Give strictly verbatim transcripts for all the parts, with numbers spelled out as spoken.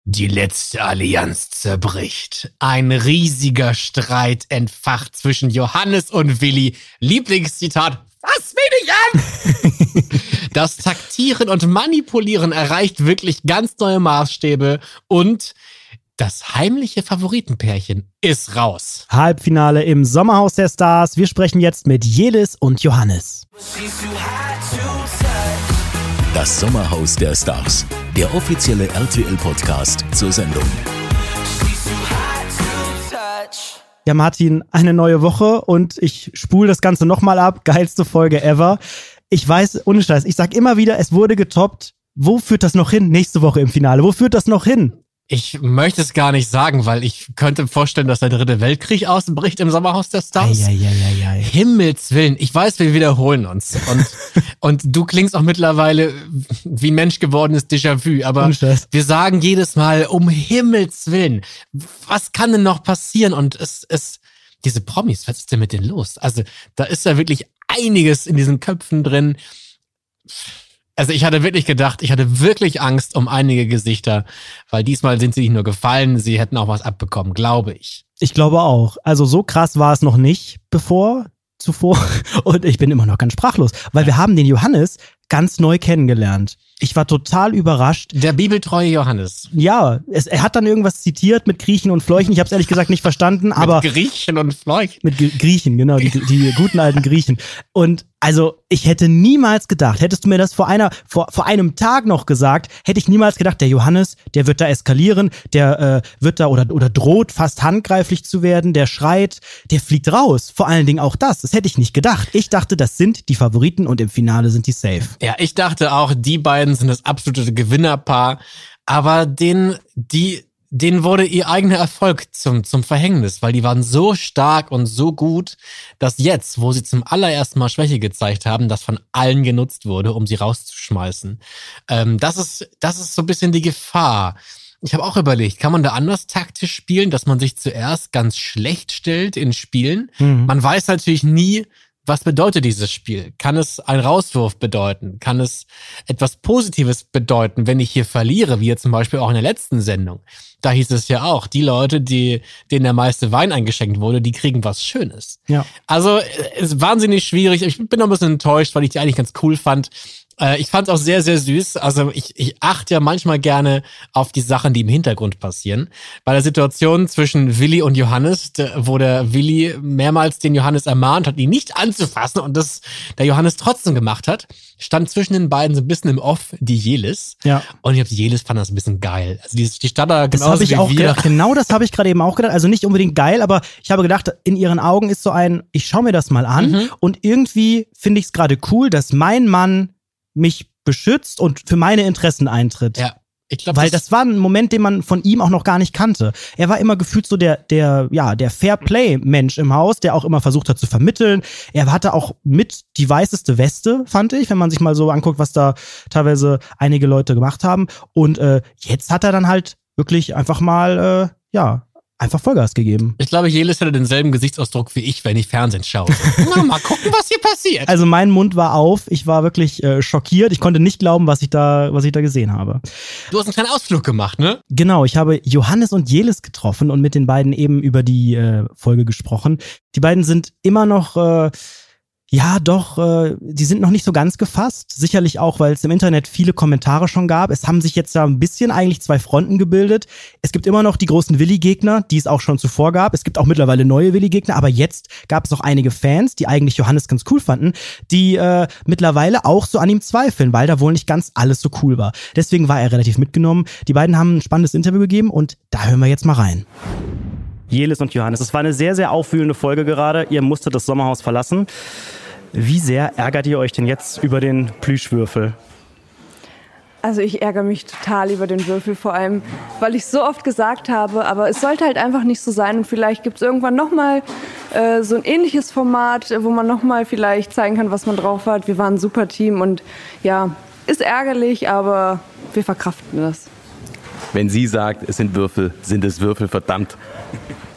Die letzte Allianz zerbricht. Ein riesiger Streit entfacht zwischen Johannes und Willi. Lieblingszitat: Fass mich nicht an! Das Taktieren und Manipulieren erreicht wirklich ganz neue Maßstäbe und das heimliche Favoritenpärchen ist raus. Halbfinale im Sommerhaus der Stars. Wir sprechen jetzt mit Jelis und Johannes. Das Sommerhaus der Stars, der offizielle R T L-Podcast zur Sendung. Ja, Martin, eine neue Woche und ich spule das Ganze nochmal ab. Geilste Folge ever. Ich weiß, ohne Scheiß, ich sag immer wieder, es wurde getoppt. Wo führt das noch hin? Nächste Woche im Finale. Wo führt das noch hin? Ich möchte es gar nicht sagen, weil ich könnte mir vorstellen, dass der dritte Weltkrieg ausbricht im Sommerhaus der Stars. Ei, ei, ei, ei, ei. Himmels Willen. Ich weiß, wir wiederholen uns. Und, und du klingst auch mittlerweile wie ein Mensch gewordenes Déjà-vu. Aber wir sagen jedes Mal, um Himmels Willen, was kann denn noch passieren? Und es, es, diese Promis, was ist denn mit denen los? Also, da ist ja wirklich einiges in diesen Köpfen drin. Also ich hatte wirklich gedacht, ich hatte wirklich Angst um einige Gesichter, weil diesmal sind sie nicht nur gefallen, sie hätten auch was abbekommen, glaube ich. Ich glaube auch. Also so krass war es noch nicht bevor, zuvor. Und ich bin immer noch ganz sprachlos, weil wir haben den Johannes ganz neu kennengelernt. Ich war total überrascht. Der bibeltreue Johannes. Ja, es, er hat dann irgendwas zitiert mit Griechen und Fleuchen. Ich habe es ehrlich gesagt nicht verstanden, aber mit Griechen und Fleuchen. Mit G- Griechen, genau, die, die guten alten Griechen. Und also ich hätte niemals gedacht, hättest du mir das vor einer vor vor einem Tag noch gesagt, hätte ich niemals gedacht, der Johannes, der wird da eskalieren, der äh, wird da oder oder droht fast handgreiflich zu werden, der schreit, der fliegt raus. Vor allen Dingen auch das, das hätte ich nicht gedacht. Ich dachte, das sind die Favoriten und im Finale sind die safe. Ja, ich dachte auch, die beiden sind das absolute Gewinnerpaar, aber den die denen wurde ihr eigener Erfolg zum zum Verhängnis, weil die waren so stark und so gut, dass jetzt, wo sie zum allerersten Mal Schwäche gezeigt haben, das von allen genutzt wurde, um sie rauszuschmeißen. Ähm, das ist das ist so ein bisschen die Gefahr. Ich habe auch überlegt, kann man da anders taktisch spielen, dass man sich zuerst ganz schlecht stellt in Spielen? Mhm. Man weiß natürlich nie, was bedeutet dieses Spiel? Kann es ein Rauswurf bedeuten? Kann es etwas Positives bedeuten, wenn ich hier verliere, wie jetzt zum Beispiel auch in der letzten Sendung? Da hieß es ja auch, die Leute, die denen der meiste Wein eingeschenkt wurde, die kriegen was Schönes. Ja. Also es ist wahnsinnig schwierig. Ich bin noch ein bisschen enttäuscht, weil ich die eigentlich ganz cool fand. Ich fand es auch sehr, sehr süß. Also ich, ich achte ja manchmal gerne auf die Sachen, die im Hintergrund passieren. Bei der Situation zwischen Willi und Johannes, wo der Willi mehrmals den Johannes ermahnt hat, ihn nicht anzufassen und das der Johannes trotzdem gemacht hat, stand zwischen den beiden so ein bisschen im Off die Jelis. Ja. Und ich glaube, die Jelis fand das ein bisschen geil. Also die, die stand da genauso wie wir. Das habe ich auch gedacht. Genau das habe ich gerade eben auch gedacht. Also nicht unbedingt geil, aber ich habe gedacht, in ihren Augen ist so ein, ich schaue mir das mal an mhm. und irgendwie finde ich es gerade cool, dass mein Mann mich beschützt und für meine Interessen eintritt. Ja, ich glaube, weil das, das war ein Moment, den man von ihm auch noch gar nicht kannte. Er war immer gefühlt so der, der, ja, der Fair-Play-Mensch im Haus, der auch immer versucht hat zu vermitteln. Er hatte auch mit die weißeste Weste, fand ich, wenn man sich mal so anguckt, was da teilweise einige Leute gemacht haben. Und äh, jetzt hat er dann halt wirklich einfach mal, äh, ja, einfach Vollgas gegeben. Ich glaube, Jelis hätte denselben Gesichtsausdruck wie ich, wenn ich Fernsehen schaue. Na, mal gucken, was hier passiert. Also mein Mund war auf, ich war wirklich äh, schockiert. Ich konnte nicht glauben, was ich da, was ich da gesehen habe. Du hast einen kleinen Ausflug gemacht, ne? Genau, ich habe Johannes und Jelis getroffen und mit den beiden eben über die äh, Folge gesprochen. Die beiden sind immer noch äh, Ja, doch, äh, die sind noch nicht so ganz gefasst. Sicherlich auch, weil es im Internet viele Kommentare schon gab. Es haben sich jetzt da ein bisschen eigentlich zwei Fronten gebildet. Es gibt immer noch die großen Willi-Gegner, die es auch schon zuvor gab. Es gibt auch mittlerweile neue Willi-Gegner, aber jetzt gab es auch einige Fans, die eigentlich Johannes ganz cool fanden, die äh, mittlerweile auch so an ihm zweifeln, weil da wohl nicht ganz alles so cool war. Deswegen war er relativ mitgenommen. Die beiden haben ein spannendes Interview gegeben und da hören wir jetzt mal rein. Jelis und Johannes, es war eine sehr, sehr aufwühlende Folge gerade. Ihr musstet das Sommerhaus verlassen. Wie sehr ärgert ihr euch denn jetzt über den Plüschwürfel? Also ich ärgere mich total über den Würfel, vor allem, weil ich so oft gesagt habe, aber es sollte halt einfach nicht so sein und vielleicht gibt es irgendwann nochmal äh, so ein ähnliches Format, wo man nochmal vielleicht zeigen kann, was man drauf hat. Wir waren ein super Team und ja, ist ärgerlich, aber wir verkraften das. Wenn sie sagt, es sind Würfel, sind es Würfel, verdammt.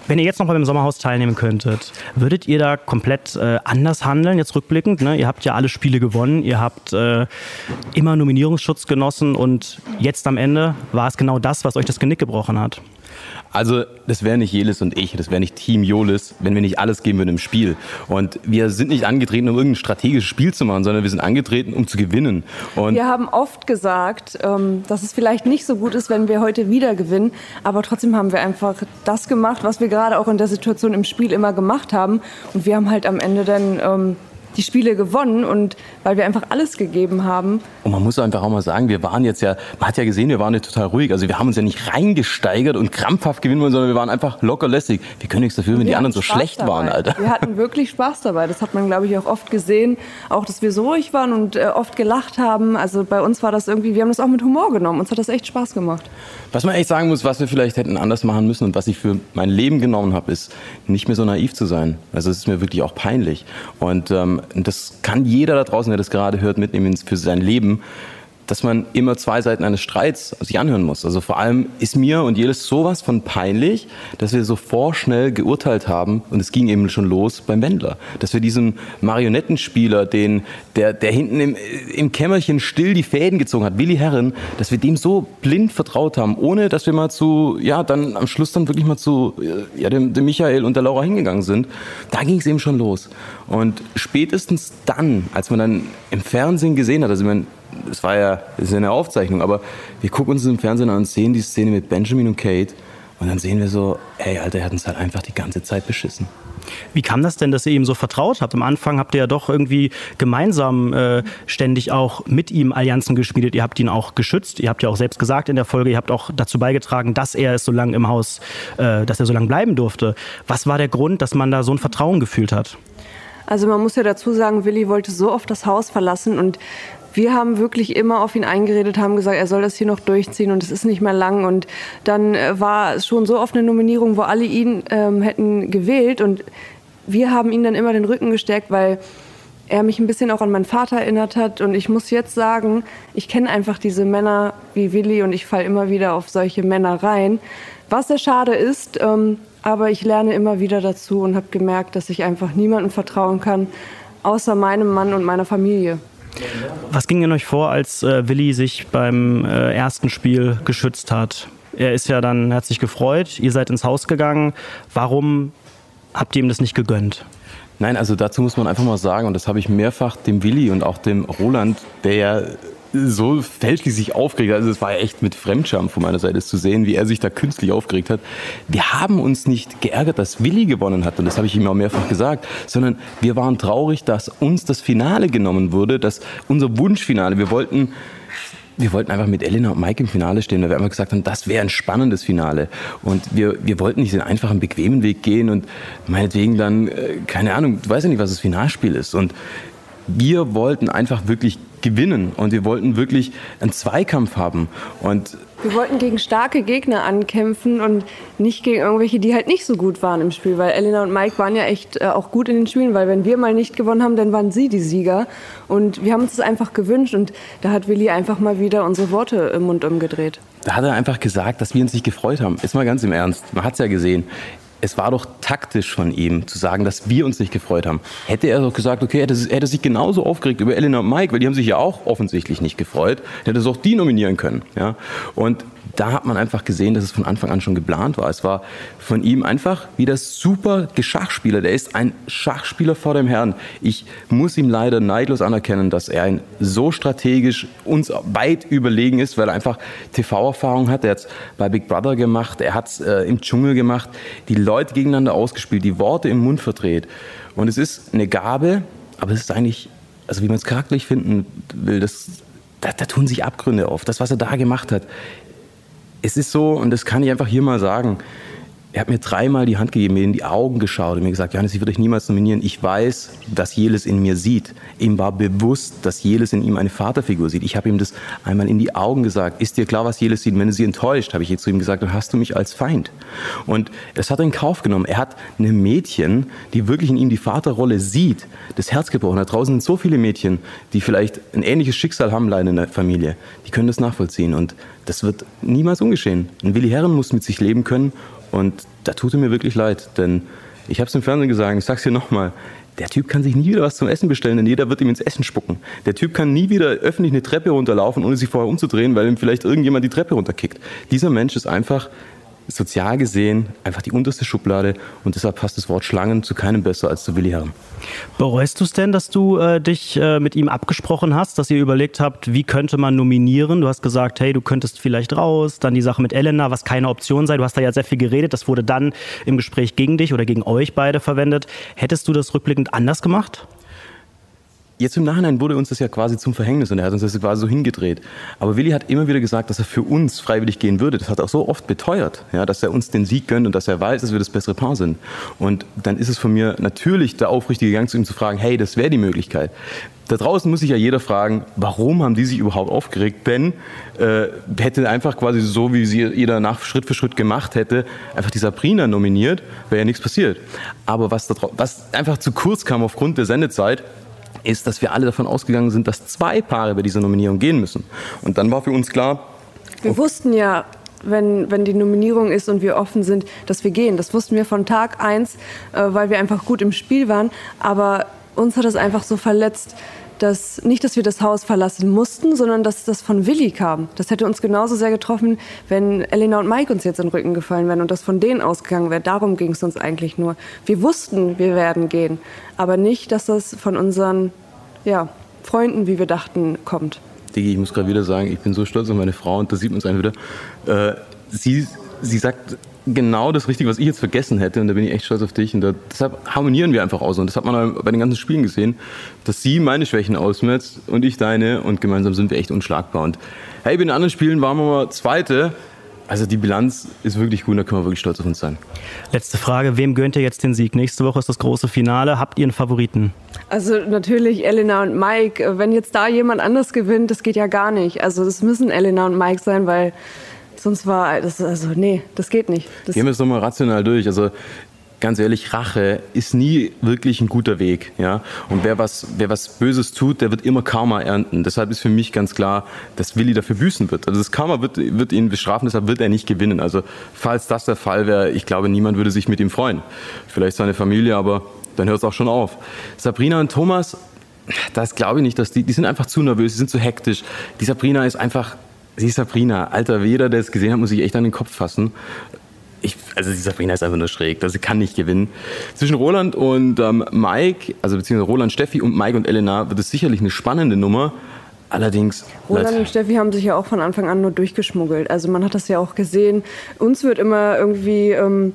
Wenn ihr jetzt noch mal beim Sommerhaus teilnehmen könntet, würdet ihr da komplett äh, anders handeln, jetzt rückblickend? Ne? Ihr habt ja alle Spiele gewonnen, ihr habt äh, immer Nominierungsschutz genossen und jetzt am Ende war es genau das, was euch das Genick gebrochen hat. Also das wäre nicht Jelis und ich, das wäre nicht Team Jolis, wenn wir nicht alles geben würden im Spiel. Und wir sind nicht angetreten, um irgendein strategisches Spiel zu machen, sondern wir sind angetreten, um zu gewinnen. Und wir haben oft gesagt, ähm, dass es vielleicht nicht so gut ist, wenn wir heute wieder gewinnen. Aber trotzdem haben wir einfach das gemacht, was wir gerade auch in der Situation im Spiel immer gemacht haben. Und wir haben halt am Ende dann ähm, die Spiele gewonnen, und weil wir einfach alles gegeben haben. Und man muss einfach auch mal sagen, wir waren jetzt ja, man hat ja gesehen, wir waren ja total ruhig. Also wir haben uns ja nicht reingesteigert und krampfhaft gewinnen wollen, sondern wir waren einfach locker lässig. Wir können nichts dafür, wenn wir die anderen so Spaß schlecht dabei. waren, Alter. Wir hatten wirklich Spaß dabei. Das hat man, glaube ich, auch oft gesehen. Auch, dass wir so ruhig waren und äh, oft gelacht haben. Also bei uns war das irgendwie, wir haben das auch mit Humor genommen. Uns hat das echt Spaß gemacht. Was man echt sagen muss, was wir vielleicht hätten anders machen müssen und was ich für mein Leben genommen habe, ist, nicht mehr so naiv zu sein. Also es ist mir wirklich auch peinlich. Und ähm, das kann jeder da draußen, der das gerade hört, mitnehmen für sein Leben, dass man immer zwei Seiten eines Streits sich anhören muss. Also vor allem ist mir und Jelis sowas von peinlich, dass wir so vorschnell geurteilt haben, und es ging eben schon los beim Wendler, dass wir diesem Marionettenspieler, den, der, der hinten im, im Kämmerchen still die Fäden gezogen hat, Willi Herren, dass wir dem so blind vertraut haben, ohne dass wir mal zu, ja, dann am Schluss dann wirklich mal zu, ja, dem, dem Michael und der Laura hingegangen sind. Da ging es eben schon los. Und spätestens dann, als man dann im Fernsehen gesehen hat, also ich meine, es war ja, das ist ja eine Aufzeichnung, aber wir gucken uns im Fernsehen an und sehen die Szene mit Benjamin und Kate, und dann sehen wir so, ey, Alter, er hat uns halt einfach die ganze Zeit beschissen. Wie kam das denn, dass ihr ihm so vertraut habt? Am Anfang habt ihr ja doch irgendwie gemeinsam äh, ständig auch mit ihm Allianzen geschmiedet. Ihr habt ihn auch geschützt. Ihr habt ja auch selbst gesagt in der Folge, ihr habt auch dazu beigetragen, dass er es so lange im Haus, äh, dass er so lange bleiben durfte. Was war der Grund, dass man da so ein Vertrauen gefühlt hat? Also man muss ja dazu sagen, Willi wollte so oft das Haus verlassen, und wir haben wirklich immer auf ihn eingeredet, haben gesagt, er soll das hier noch durchziehen und es ist nicht mehr lang. Und dann war es schon so oft eine Nominierung, wo alle ihn ähm, hätten gewählt, und wir haben ihn dann immer den Rücken gestärkt, weil er mich ein bisschen auch an meinen Vater erinnert hat. Und ich muss jetzt sagen, ich kenne einfach diese Männer wie Willi, und ich falle immer wieder auf solche Männer rein. Was sehr schade ist, ähm, aber ich lerne immer wieder dazu und habe gemerkt, dass ich einfach niemandem vertrauen kann, außer meinem Mann und meiner Familie. Was ging denn euch vor, als äh, Willi sich beim äh, ersten Spiel geschützt hat? Er ist ja dann, hat sich gefreut, ihr seid ins Haus gegangen. Warum habt ihr ihm das nicht gegönnt? Nein, also dazu muss man einfach mal sagen, und das habe ich mehrfach dem Willi und auch dem Roland, der ja so fälschlich sich aufgeregt hat. Also es war ja echt mit Fremdscham von meiner Seite zu sehen, wie er sich da künstlich aufgeregt hat. Wir haben uns nicht geärgert, dass Willi gewonnen hat, und das habe ich ihm auch mehrfach gesagt, sondern wir waren traurig, dass uns das Finale genommen wurde, dass unser Wunschfinale, wir wollten Wir wollten einfach mit Elena und Mike im Finale stehen, weil wir einfach gesagt haben, das wäre ein spannendes Finale. Und wir, wir wollten nicht den einfachen, bequemen Weg gehen und meinetwegen dann, äh, keine Ahnung, du weißt ja nicht, was das Finalspiel ist. Und wir wollten einfach wirklich gewinnen, und wir wollten wirklich einen Zweikampf haben. Und wir wollten gegen starke Gegner ankämpfen und nicht gegen irgendwelche, die halt nicht so gut waren im Spiel. Weil Elena und Mike waren ja echt äh, auch gut in den Spielen, weil wenn wir mal nicht gewonnen haben, dann waren sie die Sieger. Und wir haben uns das einfach gewünscht, und da hat Willi einfach mal wieder unsere Worte im Mund umgedreht. Da hat er einfach gesagt, dass wir uns nicht gefreut haben. Jetzt mal ganz im Ernst, man hat es ja gesehen. Es war doch taktisch von ihm, zu sagen, dass wir uns nicht gefreut haben. Hätte er doch gesagt, okay, hätte er hätte sich genauso aufgeregt über Elena und Mike, weil die haben sich ja auch offensichtlich nicht gefreut, hätte es auch die nominieren können. Ja? Und da hat man einfach gesehen, dass es von Anfang an schon geplant war. Es war von ihm einfach wieder super Schachspieler. Der ist ein Schachspieler vor dem Herrn. Ich muss ihm leider neidlos anerkennen, dass er ein so strategisch uns weit überlegen ist, weil er einfach T V-Erfahrung hat. Er hat es bei Big Brother gemacht, er hat es äh, im Dschungel gemacht, die Leute gegeneinander ausgespielt, die Worte im Mund verdreht. Und es ist eine Gabe, aber es ist eigentlich, also wie man es charakterlich finden will, das, da, da tun sich Abgründe auf. Das, was er da gemacht hat, es ist so, und das kann ich einfach hier mal sagen, er hat mir dreimal die Hand gegeben, mir in die Augen geschaut und mir gesagt, Johannes, ich würde dich niemals nominieren. Ich weiß, dass Jelis in mir sieht. Ihm war bewusst, dass Jelis in ihm eine Vaterfigur sieht. Ich habe ihm das einmal in die Augen gesagt. Ist dir klar, was Jelis sieht? Und wenn du sie enttäuscht, habe ich jetzt zu ihm gesagt, dann hast du mich als Feind. Und das hat er in Kauf genommen. Er hat einem Mädchen, die wirklich in ihm die Vaterrolle sieht, das Herz gebrochen. Da draußen sind so viele Mädchen, die vielleicht ein ähnliches Schicksal haben, leider in der Familie. Die können das nachvollziehen. Und das wird niemals ungeschehen. Und Willi Herren muss mit sich leben können. Und da tut er mir wirklich leid, denn ich habe es im Fernsehen gesagt, ich sag's hier nochmal, der Typ kann sich nie wieder was zum Essen bestellen, denn jeder wird ihm ins Essen spucken. Der Typ kann nie wieder öffentlich eine Treppe runterlaufen, ohne sich vorher umzudrehen, weil ihm vielleicht irgendjemand die Treppe runterkickt. Dieser Mensch ist einfach sozial gesehen einfach die unterste Schublade und deshalb passt das Wort Schlangen zu keinem besser als zu Willi Herren. Bereust du es denn, dass du äh, dich äh, mit ihm abgesprochen hast, dass ihr überlegt habt, wie könnte man nominieren? Du hast gesagt, hey, du könntest vielleicht raus, dann die Sache mit Elena, was keine Option sei. Du hast da ja sehr viel geredet, das wurde dann im Gespräch gegen dich oder gegen euch beide verwendet. Hättest du das rückblickend anders gemacht? Jetzt im Nachhinein wurde uns das ja quasi zum Verhängnis und er hat uns das quasi so hingedreht. Aber Willi hat immer wieder gesagt, dass er für uns freiwillig gehen würde. Das hat er auch so oft beteuert, ja, dass er uns den Sieg gönnt und dass er weiß, dass wir das bessere Paar sind. Und dann ist es von mir natürlich der aufrichtige Gang zu ihm zu fragen, hey, das wäre die Möglichkeit. Da draußen muss sich ja jeder fragen, warum haben die sich überhaupt aufgeregt? Denn äh, hätte einfach quasi so, wie sie jeder nach Schritt für Schritt gemacht hätte, einfach die Sabrina nominiert, wäre ja nichts passiert. Aber was, da, was einfach zu kurz kam aufgrund der Sendezeit, ist, dass wir alle davon ausgegangen sind, dass zwei Paare bei dieser Nominierung gehen müssen. Und dann war für uns klar... Wir wussten ja, wenn, wenn die Nominierung ist und wir offen sind, dass wir gehen. Das wussten wir von Tag eins, äh, weil wir einfach gut im Spiel waren. Aber uns hat das einfach so verletzt, dass nicht, dass wir das Haus verlassen mussten, sondern dass das von Willi kam. Das hätte uns genauso sehr getroffen, wenn Elena und Mike uns jetzt in den Rücken gefallen wären und das von denen ausgegangen wäre. Darum ging es uns eigentlich nur. Wir wussten, wir werden gehen, aber nicht, dass das von unseren ja, Freunden, wie wir dachten, kommt. Digi, ich muss gerade wieder sagen, ich bin so stolz auf meine Frau und da sieht man es einfach wieder. Äh, sie, sie sagt genau das Richtige, was ich jetzt vergessen hätte und da bin ich echt stolz auf dich und da, deshalb harmonieren wir einfach aus und das hat man bei den ganzen Spielen gesehen, dass sie meine Schwächen ausmerzt und ich deine und gemeinsam sind wir echt unschlagbar und hey, bei den anderen Spielen waren wir mal Zweite, also die Bilanz ist wirklich gut und da können wir wirklich stolz auf uns sein. Letzte Frage, wem gönnt ihr jetzt den Sieg? Nächste Woche ist das große Finale, habt ihr einen Favoriten? Also natürlich Elena und Mike, wenn jetzt da jemand anders gewinnt, das geht ja gar nicht, also das müssen Elena und Mike sein, weil sonst war das, also nee, das geht nicht. Das Gehen wir es nochmal rational durch. Also ganz ehrlich, Rache ist nie wirklich ein guter Weg. Ja? Und wer was, wer was Böses tut, der wird immer Karma ernten. Deshalb ist für mich ganz klar, dass Willi dafür büßen wird. Also das Karma wird, wird ihn bestrafen, deshalb wird er nicht gewinnen. Also falls das der Fall wäre, ich glaube, niemand würde sich mit ihm freuen. Vielleicht seine Familie, aber dann hört es auch schon auf. Sabrina und Thomas, das glaube ich nicht, dass die, die sind einfach zu nervös, die sind zu hektisch. Die Sabrina ist einfach... Sie ist Sabrina. Alter, jeder, der es gesehen hat, muss sich echt an den Kopf fassen. Ich, also die Sabrina ist einfach nur schräg. Also sie kann nicht gewinnen. Zwischen Roland und ähm, Mike, also beziehungsweise Roland, Steffi und Mike und Elena wird es sicherlich eine spannende Nummer. Allerdings... Roland und Steffi haben sich ja auch von Anfang an nur durchgeschmuggelt. Also man hat das ja auch gesehen. Uns wird immer irgendwie... Ähm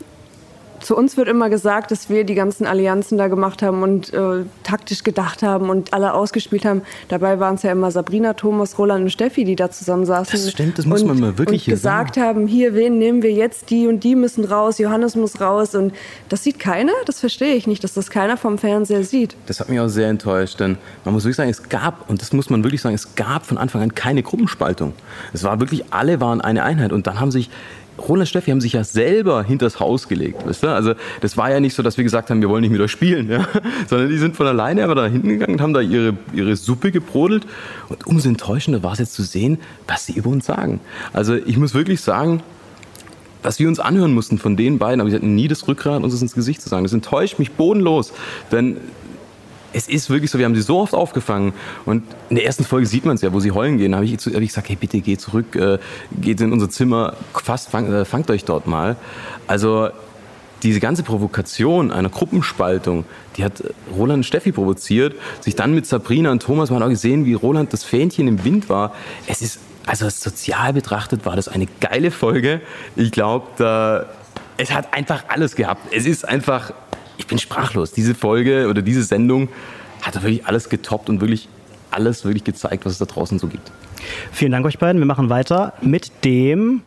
Zu uns wird immer gesagt, dass wir die ganzen Allianzen da gemacht haben und äh, taktisch gedacht haben und alle ausgespielt haben. Dabei waren es ja immer Sabrina, Thomas, Roland und Steffi, die da zusammensaßen. Das stimmt, das muss und, man mal wirklich und hier gesagt sagen. haben, hier, wen nehmen wir jetzt? Die und die müssen raus, Johannes muss raus. Und das sieht keiner, das verstehe ich nicht, dass das keiner vom Fernseher sieht. Das hat mich auch sehr enttäuscht, denn man muss wirklich sagen, es gab, und das muss man wirklich sagen, es gab von Anfang an keine Gruppenspaltung. Es war wirklich, alle waren eine Einheit und dann haben sich Roland und Steffi haben sich ja selber hinters Haus gelegt, weißt du? Also das war ja nicht so, dass wir gesagt haben, wir wollen nicht mit euch spielen, ja? Sondern die sind von alleine aber da hinten gegangen und haben da ihre, ihre Suppe gebrodelt. Und umso enttäuschender war es jetzt zu sehen, was sie über uns sagen. Also ich muss wirklich sagen, was wir uns anhören mussten von den beiden, aber sie hatten nie das Rückgrat, uns das ins Gesicht zu sagen. Das enttäuscht mich bodenlos, denn es ist wirklich so, wir haben sie so oft aufgefangen und in der ersten Folge sieht man es ja, wo sie heulen gehen, da habe ich, hab ich gesagt, hey bitte geht zurück, äh, geht in unser Zimmer, fast fang, äh, fangt euch dort mal. Also diese ganze Provokation einer Gruppenspaltung, die hat Roland und Steffi provoziert, sich dann mit Sabrina und Thomas, man hat auch gesehen, wie Roland das Fähnchen im Wind war. Es ist, also sozial betrachtet war das eine geile Folge. Ich glaube, da, es hat einfach alles gehabt. Es ist einfach... Ich bin sprachlos. Diese Folge oder diese Sendung hat da wirklich alles getoppt und wirklich alles wirklich gezeigt, was es da draußen so gibt. Vielen Dank euch beiden. Wir machen weiter mit dem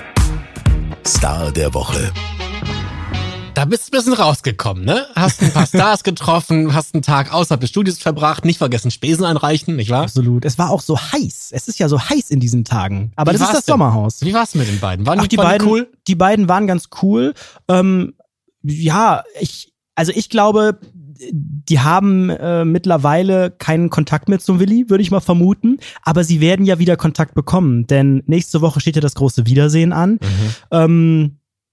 Star der Woche. Da bist du ein bisschen rausgekommen, ne? Hast ein paar Stars getroffen, hast einen Tag außerhalb des Studios verbracht, nicht vergessen Spesen einreichen, nicht wahr? Absolut. Es war auch so heiß. Es ist ja so heiß in diesen Tagen. Aber Wie das ist das denn? Sommerhaus. Wie war's mit den beiden? Waren Ach, die, die waren beiden die cool? Die beiden waren ganz cool. Ähm, ja, ich, also ich glaube, die haben äh, mittlerweile keinen Kontakt mehr zum Willi, würde ich mal vermuten. Aber sie werden ja wieder Kontakt bekommen, denn nächste Woche steht ja das große Wiedersehen an. Mhm. Ähm,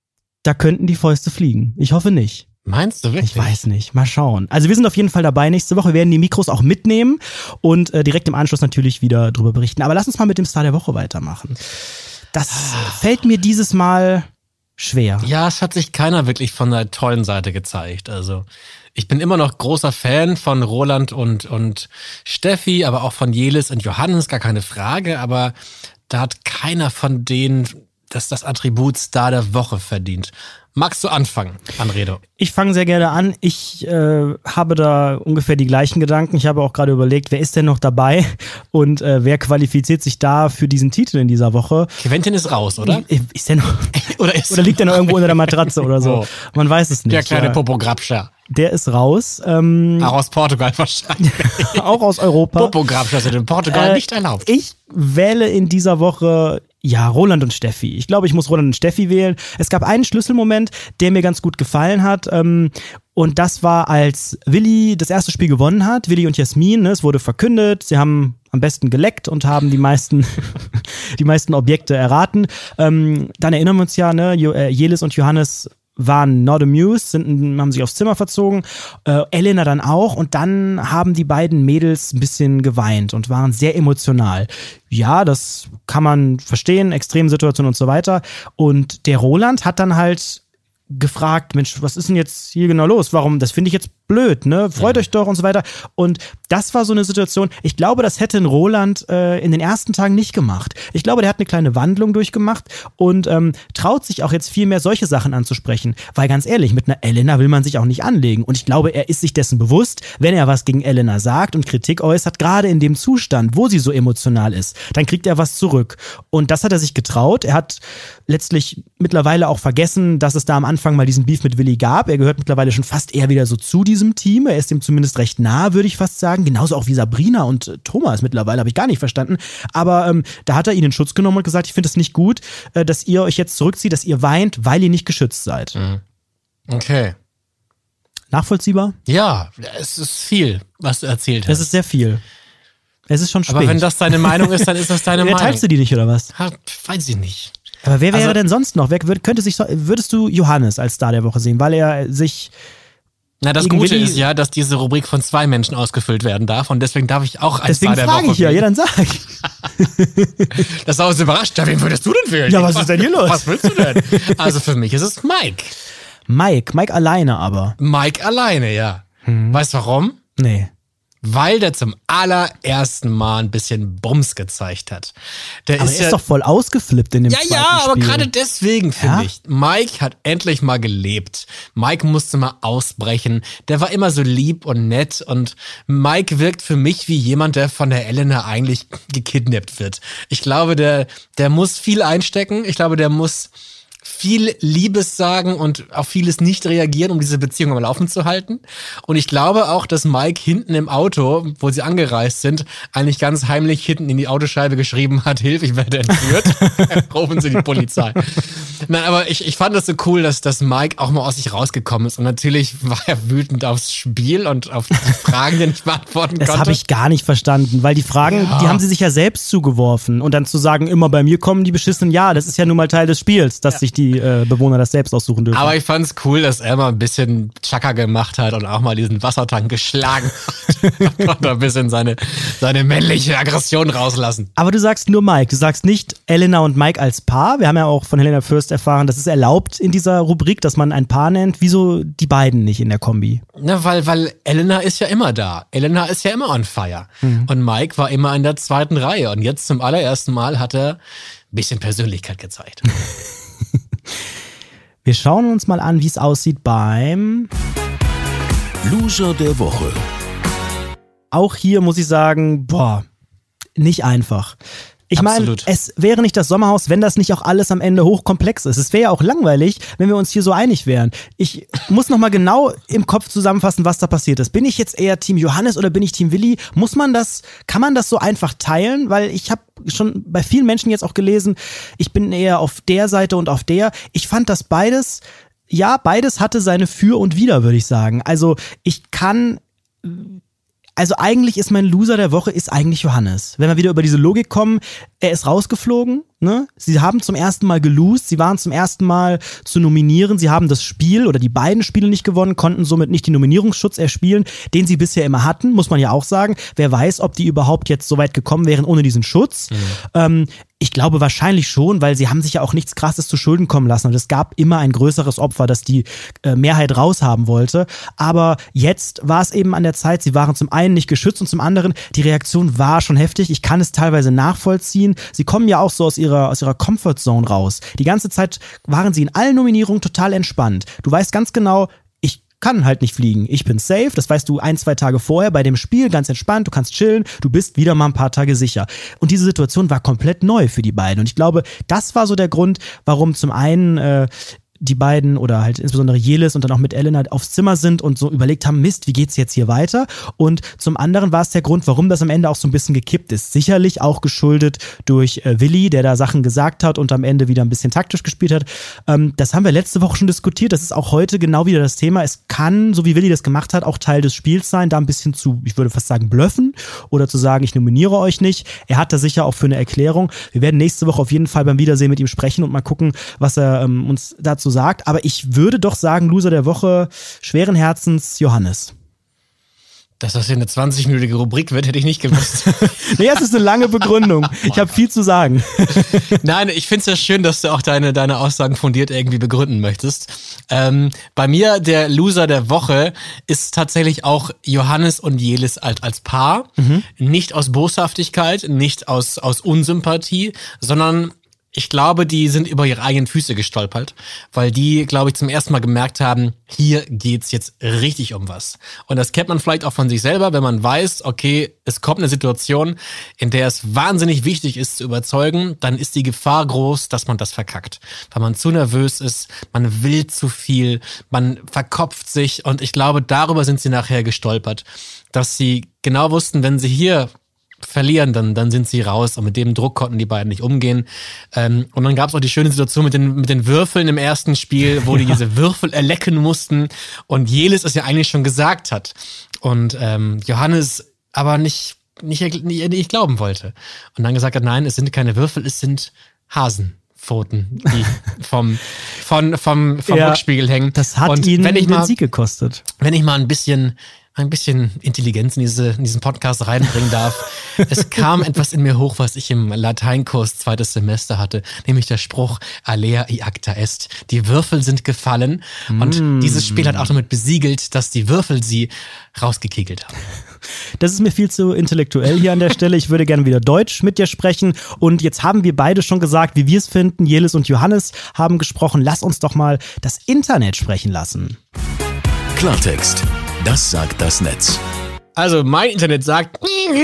da könnten die Fäuste fliegen. Ich hoffe nicht. Meinst du wirklich? Ich weiß nicht. Mal schauen. Also wir sind auf jeden Fall dabei nächste Woche. Wir werden die Mikros auch mitnehmen und äh, direkt im Anschluss natürlich wieder drüber berichten. Aber lass uns mal mit dem Star der Woche weitermachen. Das fällt mir dieses Mal schwer. Ja, es hat sich keiner wirklich von der tollen Seite gezeigt. Also ich bin immer noch großer Fan von Roland und, und Steffi, aber auch von Jelis und Johannes, gar keine Frage. Aber da hat keiner von denen das, das Attribut Star der Woche verdient. Magst du anfangen, Anredo? Ich fange sehr gerne an. Ich äh, habe da ungefähr die gleichen Gedanken. Ich habe auch gerade überlegt, wer ist denn noch dabei und äh, wer qualifiziert sich da für diesen Titel in dieser Woche? Quentin ist raus, oder? Ist der noch, oder, ist oder liegt der noch irgendwo unter der Matratze oder so? Oh. Man weiß es nicht. Der kleine ja. Popo Grabscher. Der ist raus. Ähm, auch aus Portugal wahrscheinlich. Auch aus Europa. Popo Grabscher sind in Portugal äh, nicht erlaubt. Ich wähle in dieser Woche ja Roland und Steffi. Ich glaube, ich muss Roland und Steffi wählen. Es gab einen Schlüsselmoment, der mir ganz gut gefallen hat. Ähm, und das war, als Willi das erste Spiel gewonnen hat. Willi und Jasmin, ne, es wurde verkündet. Sie haben am besten geleckt und haben die meisten die meisten Objekte erraten. Ähm, dann erinnern wir uns ja, ne, Jelis und Johannes waren not amused, sind, haben sich aufs Zimmer verzogen, äh, Elena dann auch, und dann haben die beiden Mädels ein bisschen geweint und waren sehr emotional. Ja, das kann man verstehen, Extremsituation und so weiter. Und der Roland hat dann halt gefragt, Mensch, was ist denn jetzt hier genau los? Warum? Das finde ich jetzt blöd, ne? Freut ja. euch doch und so weiter. Und das war so eine Situation, ich glaube, das hätte ein Roland äh, in den ersten Tagen nicht gemacht. Ich glaube, der hat eine kleine Wandlung durchgemacht und ähm, traut sich auch jetzt viel mehr solche Sachen anzusprechen. Weil ganz ehrlich, mit einer Elena will man sich auch nicht anlegen. Und ich glaube, er ist sich dessen bewusst, wenn er was gegen Elena sagt und Kritik äußert, gerade in dem Zustand, wo sie so emotional ist, dann kriegt er was zurück. Und das hat er sich getraut. Er hat letztlich mittlerweile auch vergessen, dass es da am Anfang mal diesen Beef mit Willi gab. Er gehört mittlerweile schon fast eher wieder so zu diesem Team. Er ist ihm zumindest recht nah, würde ich fast sagen. Genauso auch wie Sabrina und äh, Thomas mittlerweile, habe ich gar nicht verstanden. Aber ähm, da hat er ihn in Schutz genommen und gesagt, ich finde es nicht gut, äh, dass ihr euch jetzt zurückzieht, dass ihr weint, weil ihr nicht geschützt seid. Mhm. Okay. Nachvollziehbar? Ja, es ist viel, was du erzählt hast. Es ist sehr viel. Es ist schon spät. Aber wenn das deine Meinung ist, dann ist das deine Meinung. Teilst du die nicht, oder was? Ha, weiß ich nicht. Aber wer wäre also, denn sonst noch? Wer könnte sich so, würdest du Johannes als Star der Woche sehen, weil er sich... Na, das Gute ist ja, dass diese Rubrik von zwei Menschen ausgefüllt werden darf und deswegen darf ich auch als Star der Woche Deswegen frage ich ja, ja, dann sag. Das war uns überrascht. Ja, wen würdest du denn wählen? Ja, was ist denn hier los? Was willst du denn? Also für mich ist es Mike. Mike, Mike alleine aber. Mike alleine, ja. Hm. Weißt du warum? Nee. Weil der zum allerersten Mal ein bisschen Bums gezeigt hat. Der aber ist er ist ja, doch voll ausgeflippt in dem Ja, zweiten ja, aber Spiel. gerade deswegen finde Ja? ich, Mike hat endlich mal gelebt. Mike musste mal ausbrechen. Der war immer so lieb und nett und Mike wirkt für mich wie jemand, der von der Elena eigentlich gekidnappt wird. Ich glaube, der, der muss viel einstecken. Ich glaube, der muss viel Liebes sagen und auf vieles nicht reagieren, um diese Beziehung am Laufen zu halten. Und ich glaube auch, dass Mike hinten im Auto, wo sie angereist sind, eigentlich ganz heimlich hinten in die Autoscheibe geschrieben hat, Hilfe, ich werde entführt. Rufen Sie die Polizei. Nein, aber ich, ich fand das so cool, dass, dass Mike auch mal aus sich rausgekommen ist. Und natürlich war er wütend aufs Spiel und auf die Fragen, die er nicht beantworten das konnte. Das habe ich gar nicht verstanden, weil die Fragen, Ja. die haben sie sich ja selbst zugeworfen. Und dann zu sagen, immer bei mir kommen die beschissenen, ja, das ist ja nun mal Teil des Spiels, dass ja. sich die äh, Bewohner das selbst aussuchen dürfen. Aber ich fand's cool, dass er mal ein bisschen Chaka gemacht hat und auch mal diesen Wassertank geschlagen hat. Da konnte er ein bisschen seine, seine männliche Aggression rauslassen. Aber du sagst nur Mike, du sagst nicht Elena und Mike als Paar. Wir haben ja auch von Helena Fürst erfahren, das ist erlaubt in dieser Rubrik, dass man ein Paar nennt. Wieso die beiden nicht in der Kombi? Na, weil, weil Elena ist ja immer da. Elena ist ja immer on fire. Mhm. Und Mike war immer in der zweiten Reihe. Und jetzt zum allerersten Mal hat er ein bisschen Persönlichkeit gezeigt. Wir schauen uns mal an, wie es aussieht beim Loser der Woche. Auch hier muss ich sagen, boah, nicht einfach. Ich meine, es wäre nicht das Sommerhaus, wenn das nicht auch alles am Ende hochkomplex ist. Es wäre ja auch langweilig, wenn wir uns hier so einig wären. Ich muss nochmal genau im Kopf zusammenfassen, was da passiert ist. Bin ich jetzt eher Team Johannes oder bin ich Team Willi? Muss man das, kann man das so einfach teilen? Weil ich habe schon bei vielen Menschen jetzt auch gelesen, ich bin eher auf der Seite und auf der. Ich fand das beides, ja, beides hatte seine Für und Wider, würde ich sagen. Also ich kann... Also eigentlich ist mein Loser der Woche ist eigentlich Johannes. Wenn wir wieder über diese Logik kommen, er ist rausgeflogen, ne? Sie haben zum ersten Mal gelost, sie waren zum ersten Mal zu nominieren, sie haben das Spiel oder die beiden Spiele nicht gewonnen, konnten somit nicht den Nominierungsschutz erspielen, den sie bisher immer hatten, muss man ja auch sagen. Wer weiß, ob die überhaupt jetzt so weit gekommen wären ohne diesen Schutz. Mhm. Ähm, ich glaube wahrscheinlich schon, weil sie haben sich ja auch nichts Krasses zu Schulden kommen lassen und es gab immer ein größeres Opfer, das die äh, Mehrheit raushaben wollte. Aber jetzt war es eben an der Zeit, sie waren zum einen nicht geschützt und zum anderen, die Reaktion war schon heftig. Ich kann es teilweise nachvollziehen. Sie kommen ja auch so aus ihrer, aus ihrer Comfortzone raus. Die ganze Zeit waren sie in allen Nominierungen total entspannt. Du weißt ganz genau, kann halt nicht fliegen. Ich bin safe, das weißt du ein, zwei Tage vorher bei dem Spiel, ganz entspannt, du kannst chillen, du bist wieder mal ein paar Tage sicher. Und diese Situation war komplett neu für die beiden. Und ich glaube, das war so der Grund, warum zum einen äh, die beiden oder halt insbesondere Jelis und dann auch mit Elena aufs Zimmer sind und so überlegt haben, Mist, wie geht's jetzt hier weiter? Und zum anderen war es der Grund, warum das am Ende auch so ein bisschen gekippt ist. Sicherlich auch geschuldet durch äh, Willi, der da Sachen gesagt hat und am Ende wieder ein bisschen taktisch gespielt hat. Ähm, das haben wir letzte Woche schon diskutiert. Das ist auch heute genau wieder das Thema. Es kann, so wie Willi das gemacht hat, auch Teil des Spiels sein, da ein bisschen zu, ich würde fast sagen, bluffen oder zu sagen, ich nominiere euch nicht. Er hat da sicher auch für eine Erklärung. Wir werden nächste Woche auf jeden Fall beim Wiedersehen mit ihm sprechen und mal gucken, was er ähm, uns dazu sagt, aber ich würde doch sagen, Loser der Woche, schweren Herzens, Johannes. Dass das hier eine zwanzig-minütige Rubrik wird, hätte ich nicht gewusst. Nee, es ist eine lange Begründung. Ich habe viel zu sagen. Nein, ich finde es ja schön, dass du auch deine, deine Aussagen fundiert irgendwie begründen möchtest. Ähm, bei mir, der Loser der Woche, ist tatsächlich auch Johannes und Jelis als, als Paar. Mhm. Nicht aus Boshaftigkeit, nicht aus, aus Unsympathie, sondern ich glaube, die sind über ihre eigenen Füße gestolpert, weil die, glaube ich, zum ersten Mal gemerkt haben, hier geht's jetzt richtig um was. Und das kennt man vielleicht auch von sich selber, wenn man weiß, okay, es kommt eine Situation, in der es wahnsinnig wichtig ist zu überzeugen, dann ist die Gefahr groß, dass man das verkackt. Weil man zu nervös ist, man will zu viel, man verkopft sich und ich glaube, darüber sind sie nachher gestolpert, dass sie genau wussten, wenn sie hier verlieren, dann, dann sind sie raus. Und mit dem Druck konnten die beiden nicht umgehen. Ähm, und dann gab es auch die schöne Situation mit den, mit den Würfeln im ersten Spiel, wo die diese Würfel erlecken mussten und Jelis es ja eigentlich schon gesagt hat. Und ähm, Johannes aber nicht, nicht, nicht, nicht glauben wollte. Und dann gesagt hat, nein, es sind keine Würfel, es sind Hasenpfoten, die vom, von, vom, vom ja, Rückspiegel hängen. Das hat und ihn wenn ich den mal, Sieg gekostet. Wenn ich mal ein bisschen ein bisschen Intelligenz in, diese, in diesen Podcast reinbringen darf. Es kam etwas in mir hoch, was ich im Lateinkurs zweites Semester hatte, nämlich der Spruch Alea iacta est. Die Würfel sind gefallen und mm. dieses Spiel hat auch damit besiegelt, dass die Würfel sie rausgekegelt haben. Das ist mir viel zu intellektuell hier an der Stelle. Ich würde gerne wieder Deutsch mit dir sprechen. Und jetzt haben wir beide schon gesagt, wie wir es finden. Jelis und Johannes haben gesprochen. Lass uns doch mal das Internet sprechen lassen. Klartext. Das sagt das Netz. Also mein Internet sagt...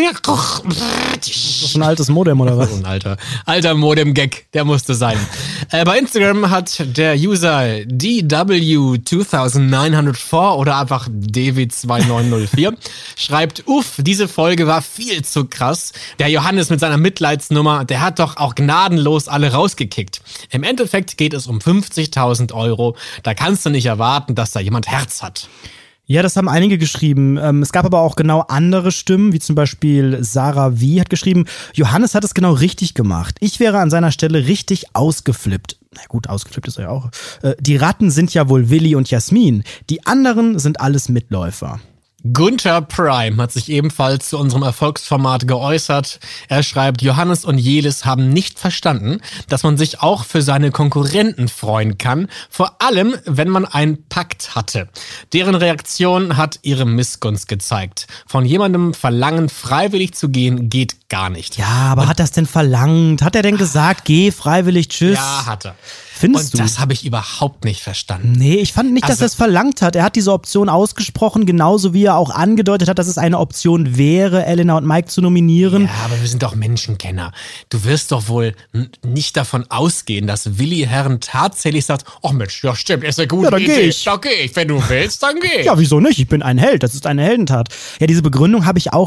Das ist ein altes Modem oder was? Ein alter, alter Modem-Gag, der musste sein. Äh, bei Instagram hat der User D W zwei neun null vier oder einfach D W zwei neun null vier schreibt, uff, diese Folge war viel zu krass. Der Johannes mit seiner Mitleidsnummer, der hat doch auch gnadenlos alle rausgekickt. Im Endeffekt geht es um fünfzigtausend Euro. Da kannst du nicht erwarten, dass da jemand Herz hat. Ja, das haben einige geschrieben. Es gab aber auch genau andere Stimmen, wie zum Beispiel Sarah V. hat geschrieben, Johannes hat es genau richtig gemacht. Ich wäre an seiner Stelle richtig ausgeflippt. Na gut, ausgeflippt ist er ja auch. Die Ratten sind ja wohl Willi und Jasmin. Die anderen sind alles Mitläufer. Gunther Prime hat sich ebenfalls zu unserem Erfolgsformat geäußert. Er schreibt, Johannes und Jelis haben nicht verstanden, dass man sich auch für seine Konkurrenten freuen kann, vor allem, wenn man einen Pakt hatte. Deren Reaktion hat ihre Missgunst gezeigt. Von jemandem verlangen, freiwillig zu gehen, geht gar nicht. Ja, aber und hat das denn verlangt? Hat er denn gesagt, geh freiwillig, tschüss? Ja, hat er. Findest und du? Das habe ich überhaupt nicht verstanden. Nee, ich fand nicht, dass also, er es verlangt hat. Er hat diese Option ausgesprochen, genauso wie er auch angedeutet hat, dass es eine Option wäre, Elena und Mike zu nominieren. Ja, aber wir sind doch Menschenkenner. Du wirst doch wohl n- nicht davon ausgehen, dass Willi Herren tatsächlich sagt, ach Mensch, ja stimmt, ist eine gute ja, dann Idee. Geh ich. Da geh ich. Wenn du willst, dann geh ich. Ja, wieso nicht? Ich bin ein Held. Das ist eine Heldentat. Ja, diese Begründung habe ich auch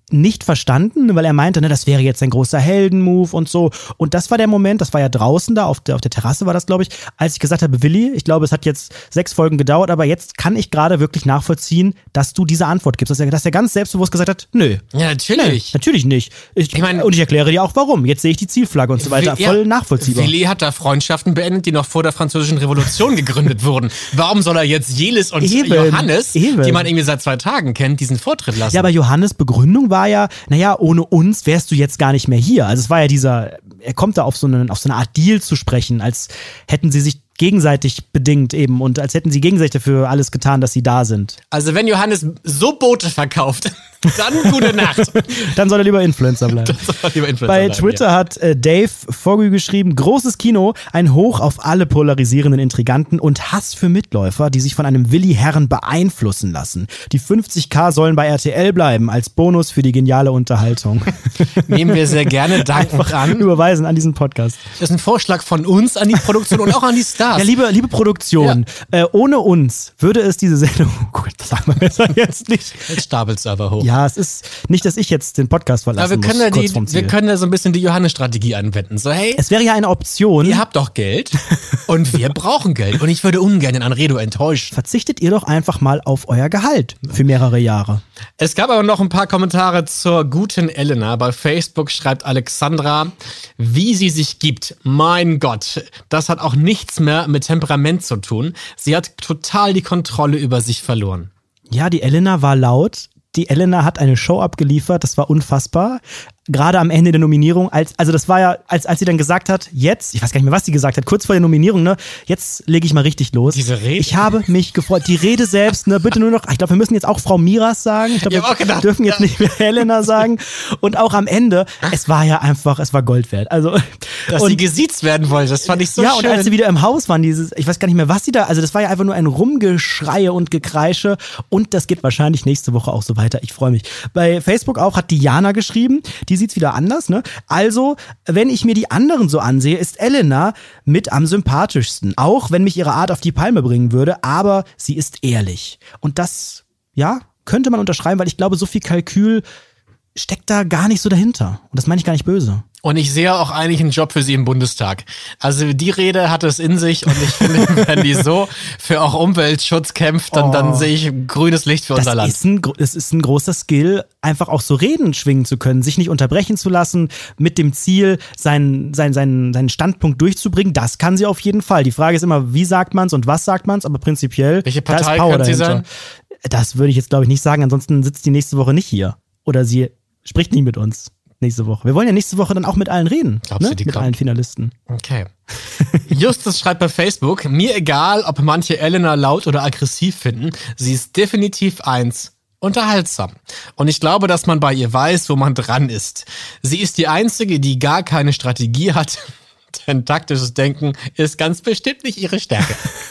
nicht verstanden, weil er meinte, ne, das wäre jetzt ein großer Heldenmove und so. Und das war der Moment, das war ja draußen da, auf der, auf der Terrasse war das, glaube ich, als ich gesagt habe, Willi, ich glaube, es hat jetzt sechs Folgen gedauert, aber jetzt kann ich gerade wirklich nachvollziehen, dass du diese Antwort gibst. Dass er, dass er ganz selbstbewusst gesagt hat, nö. Ja, natürlich. Nö, natürlich nicht. Ich, Ich mein- und ich erkläre dir auch, warum. Jetzt sehe ich die Zielflagge und so weiter. Ja, Voll nachvollziehbar. Willi hat da Freundschaften beendet, die noch vor der Französischen Revolution gegründet wurden. Warum soll er jetzt Jelis und Eben, Johannes, eben. die man irgendwie seit zwei Tagen kennt, diesen Vortritt lassen? Ja, aber Johannes' Begründung war ja, naja, ohne uns wärst du jetzt gar nicht mehr hier. Also es war ja dieser, er kommt da auf so eine, auf so eine Art Deal zu sprechen, als hätten sie sich gegenseitig bedingt eben und als hätten sie gegenseitig dafür alles getan, dass sie da sind. Also wenn Johannes so Boote verkauft, dann gute Nacht. Dann soll er lieber Influencer bleiben. Das soll lieber Influencer Bei bleiben, Twitter ja. hat äh, Dave Foggy geschrieben, großes Kino, ein Hoch auf alle polarisierenden Intriganten und Hass für Mitläufer, die sich von einem Willi-Herren beeinflussen lassen. Die fünfzig K sollen bei R T L bleiben, als Bonus für die geniale Unterhaltung. Nehmen wir sehr gerne dankend an. Überweisen an diesen Podcast. Das ist ein Vorschlag von uns an die Produktion und auch an die Stars. Ja, liebe, liebe Produktion, äh, ohne uns würde es diese Sendung, oh Gott, das sagen wir besser jetzt nicht. Jetzt stapelt's aber hoch. Ja, es ist nicht, dass ich jetzt den Podcast verlassen Aber wir können, muss, da kurz die, vorm Ziel. wir können da so ein bisschen die Johannes-Strategie anwenden. So, hey, Es wäre ja eine Option. ihr habt doch Geld und wir brauchen Geld. Und ich würde ungern den Anredo enttäuschen. Verzichtet ihr doch einfach mal auf euer Gehalt für mehrere Jahre. Es gab aber noch ein paar Kommentare zur guten Elena. Bei Facebook schreibt Alexandra, wie sie sich gibt. Mein Gott, das hat auch nichts mehr mit Temperament zu tun. Sie hat total die Kontrolle über sich verloren. Ja, die Elena war laut. Die Elena hat eine Show abgeliefert, das war unfassbar. Gerade am Ende der Nominierung, als, also das war ja, als, als sie dann gesagt hat, jetzt, ich weiß gar nicht mehr, was sie gesagt hat, kurz vor der Nominierung, ne, jetzt lege ich mal richtig los. Diese Rede? Ich habe mich gefreut. Die Rede selbst, ne, bitte nur noch, ich glaube, wir müssen jetzt auch Frau Miras sagen. Ich glaube, Ich hab auch wir gedacht, dürfen jetzt ja. nicht mehr Helena sagen. Und auch am Ende, es war ja einfach, es war Gold wert. Also, Dass und, sie gesiezt werden wollte, das fand ich so ja, schön. und als sie wieder im Haus waren, dieses, ich weiß gar nicht mehr, was sie da, also das war ja einfach nur ein Rumgeschreie und Gekreische und das geht wahrscheinlich nächste Woche auch so weiter. Ich freue mich. Bei Facebook auch hat Diana geschrieben, die sieht's wieder anders, ne? Also, wenn ich mir die anderen so ansehe, ist Elena mit am sympathischsten. Auch wenn mich ihre Art auf die Palme bringen würde, aber sie ist ehrlich. Und das, ja, könnte man unterschreiben, weil ich glaube, so viel Kalkül steckt da gar nicht so dahinter. Und das meine ich gar nicht böse. Und ich sehe auch eigentlich einen Job für sie im Bundestag. Also die Rede hat es in sich und ich finde, wenn die so für auch Umweltschutz kämpft, dann, Oh. dann sehe ich grünes Licht für Das unser Land. ist, ein, gro- das ist ein großer Skill, einfach auch so Reden schwingen zu können, sich nicht unterbrechen zu lassen, mit dem Ziel, seinen, seinen, seinen, seinen Standpunkt durchzubringen. Das kann sie auf jeden Fall. Die Frage ist immer, wie sagt man's und was sagt man's, aber prinzipiell, Welche da ist Partei Power könnte sie dahinter. Das würde ich jetzt, glaube ich, nicht sagen, ansonsten sitzt die nächste Woche nicht hier. Oder sie spricht nie mit uns nächste Woche. Wir wollen ja nächste Woche dann auch mit allen reden. Glaubst ne? du, die Mit kommt? allen Finalisten. Okay. Justus schreibt bei Facebook, mir egal, ob manche Elena laut oder aggressiv finden, sie ist definitiv eins, unterhaltsam. Und ich glaube, dass man bei ihr weiß, wo man dran ist. Sie ist die Einzige, die gar keine Strategie hat. Denn taktisches Denken ist ganz bestimmt nicht ihre Stärke.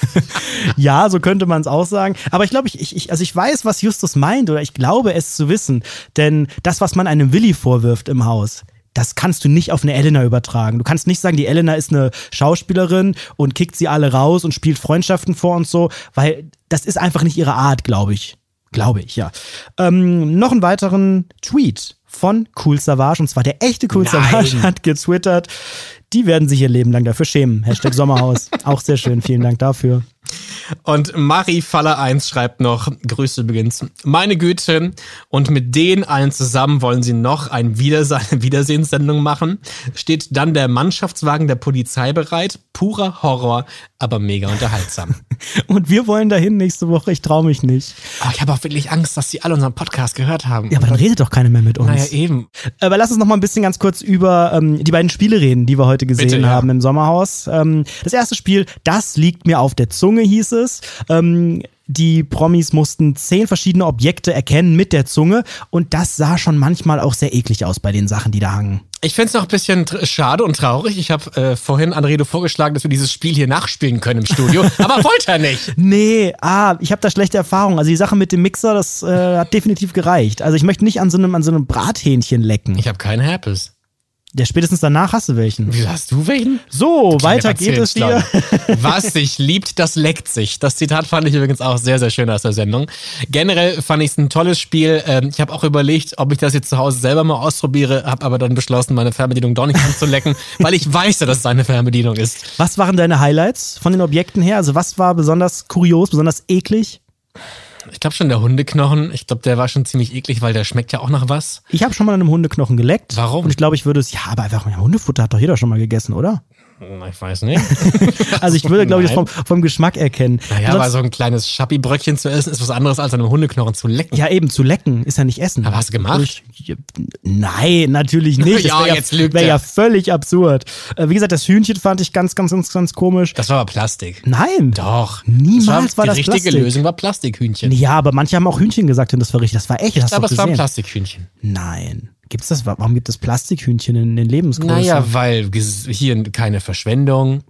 Ja, so könnte man es auch sagen. Aber ich glaube, ich, ich, also ich weiß, was Justus meint oder ich glaube es zu wissen. Denn das, was man einem Willi vorwirft im Haus, das kannst du nicht auf eine Elena übertragen. Du kannst nicht sagen, die Elena ist eine Schauspielerin und kickt sie alle raus und spielt Freundschaften vor und so, weil das ist einfach nicht ihre Art, glaube ich. Glaube ich, ja. Ähm, noch einen weiteren Tweet von Cool Savage, und zwar der echte Cool Nein. Savage hat getwittert, die werden sich ihr Leben lang dafür schämen. Hashtag Sommerhaus. Auch sehr schön, vielen Dank dafür. Und Marie Faller eins schreibt noch, Grüße übrigens, meine Güte, und mit denen allen zusammen wollen sie noch ein Wiederse- eine Wiedersehenssendung machen. Steht dann der Mannschaftswagen der Polizei bereit? Purer Horror, aber mega unterhaltsam. Und wir wollen dahin nächste Woche, ich traue mich nicht. Aber ich habe auch wirklich Angst, dass sie alle unseren Podcast gehört haben. Ja, aber dann redet doch keiner mehr mit uns. Naja, eben. Aber lass uns noch mal ein bisschen ganz kurz über ähm, die beiden Spiele reden, die wir heute gesehen Bitte, ja. haben im Sommerhaus. Ähm, das erste Spiel, das liegt mir auf der Zunge, hieß es. Ähm, die Promis mussten zehn verschiedene Objekte erkennen mit der Zunge und das sah schon manchmal auch sehr eklig aus bei den Sachen, die da hangen. Ich find's noch ein bisschen tr- schade und traurig. Ich habe äh, vorhin Anredo vorgeschlagen, dass wir dieses Spiel hier nachspielen können im Studio, aber wollte er nicht. Nee, ah, ich habe da schlechte Erfahrungen. Also die Sache mit dem Mixer, das äh, hat definitiv gereicht. Also ich möchte nicht an so einem, an so einem Brathähnchen lecken. Ich habe keinen Herpes. Der spätestens danach hast du welchen. Wie hast du welchen? So, weiter geht es hier. Was sich liebt, das leckt sich. Das Zitat fand ich übrigens auch sehr, sehr schön aus der Sendung. Generell fand ich es ein tolles Spiel. Ich habe auch überlegt, ob ich das jetzt zu Hause selber mal ausprobiere, habe aber dann beschlossen, meine Fernbedienung doch nicht anzulecken, weil ich weiß ja, dass es eine Fernbedienung ist. Was waren deine Highlights von den Objekten her? Also was war besonders kurios, besonders eklig? Ich glaube schon der Hundeknochen. Ich glaube, der war schon ziemlich eklig, weil der schmeckt ja auch nach was. Ich habe schon mal an einem Hundeknochen geleckt. Warum? Und ich glaube, ich würde es, ja, aber einfach, ja, Hundefutter hat doch jeder schon mal gegessen, oder? Ich weiß nicht. Also ich würde, glaube ich, das vom, vom Geschmack erkennen. Naja, Sonst, aber so ein kleines Schappi-Bröckchen zu essen ist was anderes als an einem Hundeknochen zu lecken. ja, eben, zu lecken ist ja nicht essen. Aber hast du gemacht? Ich, nein, natürlich nicht. Ja, Das wär jetzt lügt Wäre er. ja völlig absurd. Äh, Wie gesagt, das Hühnchen fand ich ganz, ganz, ganz, ganz komisch. Das war aber Plastik. Nein. Doch. Niemals war das Die richtige Plastik. Lösung war Plastikhühnchen. Ja, aber manche haben auch Hühnchen gesagt und das war richtig. Das war echt. Das hast du aber doch es war ein gesehen. Plastikhühnchen. Nein. Gibt's das? Warum gibt es Plastikhühnchen in den Lebensgrößen? Naja, weil ges- hier keine Verschwendung.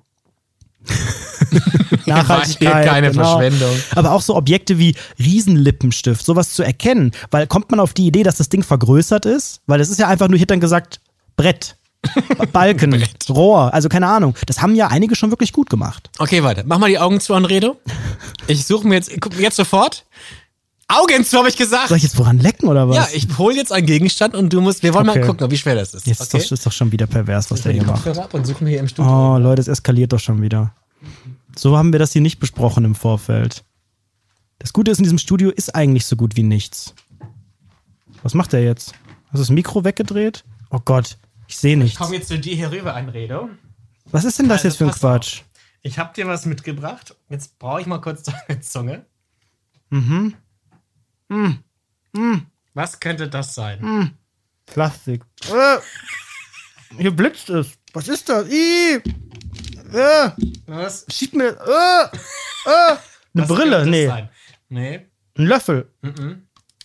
Nachhaltigkeit, Hier keine genau. Verschwendung. Aber auch so Objekte wie Riesenlippenstift, sowas zu erkennen. Weil kommt man auf die Idee, dass das Ding vergrößert ist? Weil es ist ja einfach nur, ich hätte dann gesagt, Brett, Balken, Brett. Rohr, also keine Ahnung. Das haben ja einige schon wirklich gut gemacht. Okay, warte. Mach mal die Augen zu, Anredo. Ich suche mir jetzt, guck, jetzt sofort. Augen zu, habe ich gesagt. Soll ich jetzt woran lecken oder was? Ja, ich hole jetzt einen Gegenstand und du musst, wir wollen Okay. mal gucken, wie schwer das ist. Jetzt okay? ist, das, ist doch schon wieder pervers, was der hier macht. Kopfhörer ab und suchen wir hier im Studio. Oh, Leute, es eskaliert doch schon wieder. So haben wir das hier nicht besprochen im Vorfeld. Das Gute ist, in diesem Studio ist eigentlich so gut wie nichts. Was macht er jetzt? Hast du das Mikro weggedreht? Oh Gott, ich sehe nichts. Komm jetzt zu dir hier rüber, Anredo. Was ist denn das Also, jetzt für ein pass Quatsch? Ich habe dir was mitgebracht. Jetzt brauche ich mal kurz deine Zunge. Mhm. Mm. Mm. Was könnte das sein? Plastik. Äh, hier blitzt es. Was ist das? Ih. Äh, Was? schieb mir. Äh, äh. Eine Was Brille? könnte das Nee. sein? Nee. Ein Löffel. Mhm.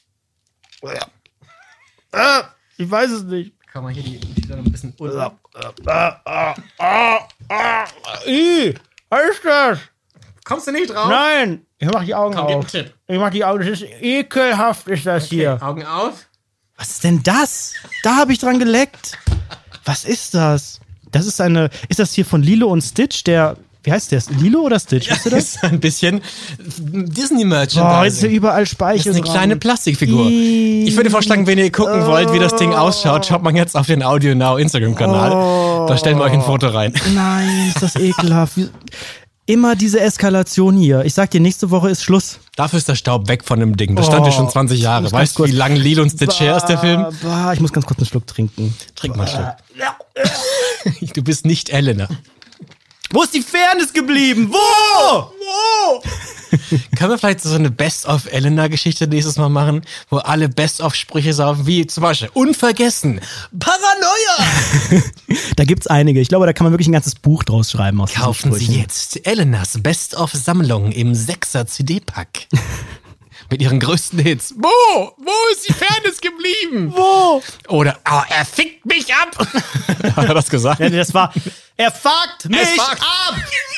Äh, ich weiß es nicht. Kann man hier die, die da noch ein bisschen unten. Ih, was ist das? Kommst du nicht drauf? Nein. Ich mach die Augen Komm, gib einen auf. Tipp. Ich mach die Augen. Das ist ekelhaft, ist das Okay, hier. Augen auf. Was ist denn das? Da habe ich dran geleckt. Was ist das? Das ist eine. Ist das hier von Lilo und Stitch? Der. Wie heißt der? Lilo oder Stitch? Weißt du das? ist ein bisschen Disney-Merchandising. Boah, jetzt ist hier überall Speichel. Das ist eine dran. kleine Plastikfigur. Ih. Ich würde vorschlagen, wenn ihr gucken wollt, wie das Ding ausschaut, schaut mal jetzt auf den Audio Now Instagram-Kanal. Oh. Da stellen wir euch ein Foto rein. Nein, ist das ekelhaft. Wie- Immer diese Eskalation hier. Ich sag dir, nächste Woche ist Schluss. Dafür ist der Staub weg von dem Ding. Das stand ja Oh. schon zwanzig Jahre. muss ganz Weißt du, wie kurz- lange Lilo und Stitch her ist, der Film? Bah, bah, ich muss ganz kurz einen Schluck trinken. Trink mal ein Stück. Du bist nicht Elena. Wo ist die Fairness geblieben? Wo? Wo? Können wir vielleicht so eine Best-of-Elena-Geschichte nächstes Mal machen, wo alle Best-of-Sprüche saufen, wie zum Beispiel unvergessen, Paranoia! Da gibt's einige. Ich glaube, da kann man wirklich ein ganzes Buch draus schreiben aus diesen Kaufen Sie Sprüchen. jetzt Elenas Best-of-Sammlung im sechser-C D-Pack. Mit ihren größten Hits. Wo? Wo ist die Fairness geblieben? Wo? Oder, oh, er fickt mich ab. Hat er das gesagt? Ja, nee, das war. Er fuckt mich fuckt. ab!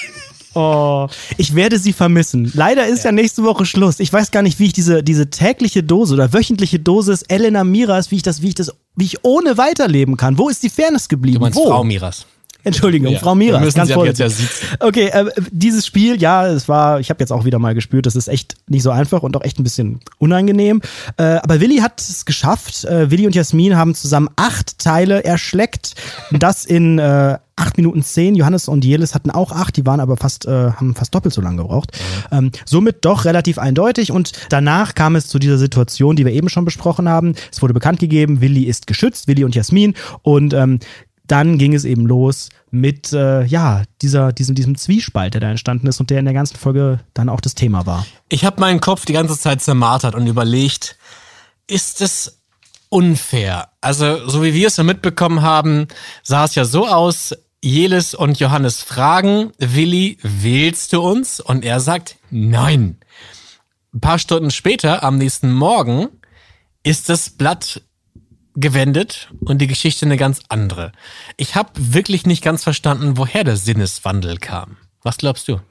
Oh, ich werde sie vermissen. Leider ist ja. ja nächste Woche Schluss. Ich weiß gar nicht, wie ich diese, diese tägliche Dose oder wöchentliche Dosis Elena Miras, wie ich das, wie ich das, wie ich ohne weiterleben kann. Wo ist die Fairness geblieben? Du meinst Wo? Frau Miras. Entschuldigung, Ja. Frau Miras. Wir müssen ganz sie ab jetzt ja vorsichtig. siezen. Okay, äh, dieses Spiel, ja, es war, ich habe jetzt auch wieder mal gespürt, das ist echt nicht so einfach und auch echt ein bisschen unangenehm. Äh, aber Willi hat es geschafft. Äh, Willi und Jasmin haben zusammen acht Teile erschleckt. Das in äh, acht Minuten zehn. Johannes und Jelis hatten auch acht, die waren aber fast, äh, haben fast doppelt so lange gebraucht. Mhm. Ähm, somit doch relativ eindeutig. Und danach kam es zu dieser Situation, die wir eben schon besprochen haben. Es wurde bekannt gegeben, Willi ist geschützt, Willi und Jasmin. Und ähm, dann ging es eben los mit äh, ja dieser diesem diesem Zwiespalt, der da entstanden ist und der in der ganzen Folge dann auch das Thema war. Ich habe meinen Kopf die ganze Zeit zermartert und überlegt, ist es unfair? Also, so wie wir es ja mitbekommen haben, sah es ja so aus, Jelis und Johannes fragen, Willi, wählst du uns? Und er sagt, nein. Ein paar Stunden später, am nächsten Morgen, ist das Blatt gewendet und die Geschichte eine ganz andere. Ich habe wirklich nicht ganz verstanden, woher der Sinneswandel kam. Was glaubst du?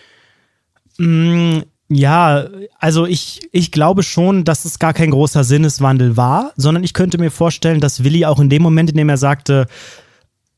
Mm, ja, also ich, ich glaube schon, dass es gar kein großer Sinneswandel war, sondern ich könnte mir vorstellen, dass Willi auch in dem Moment, in dem er sagte,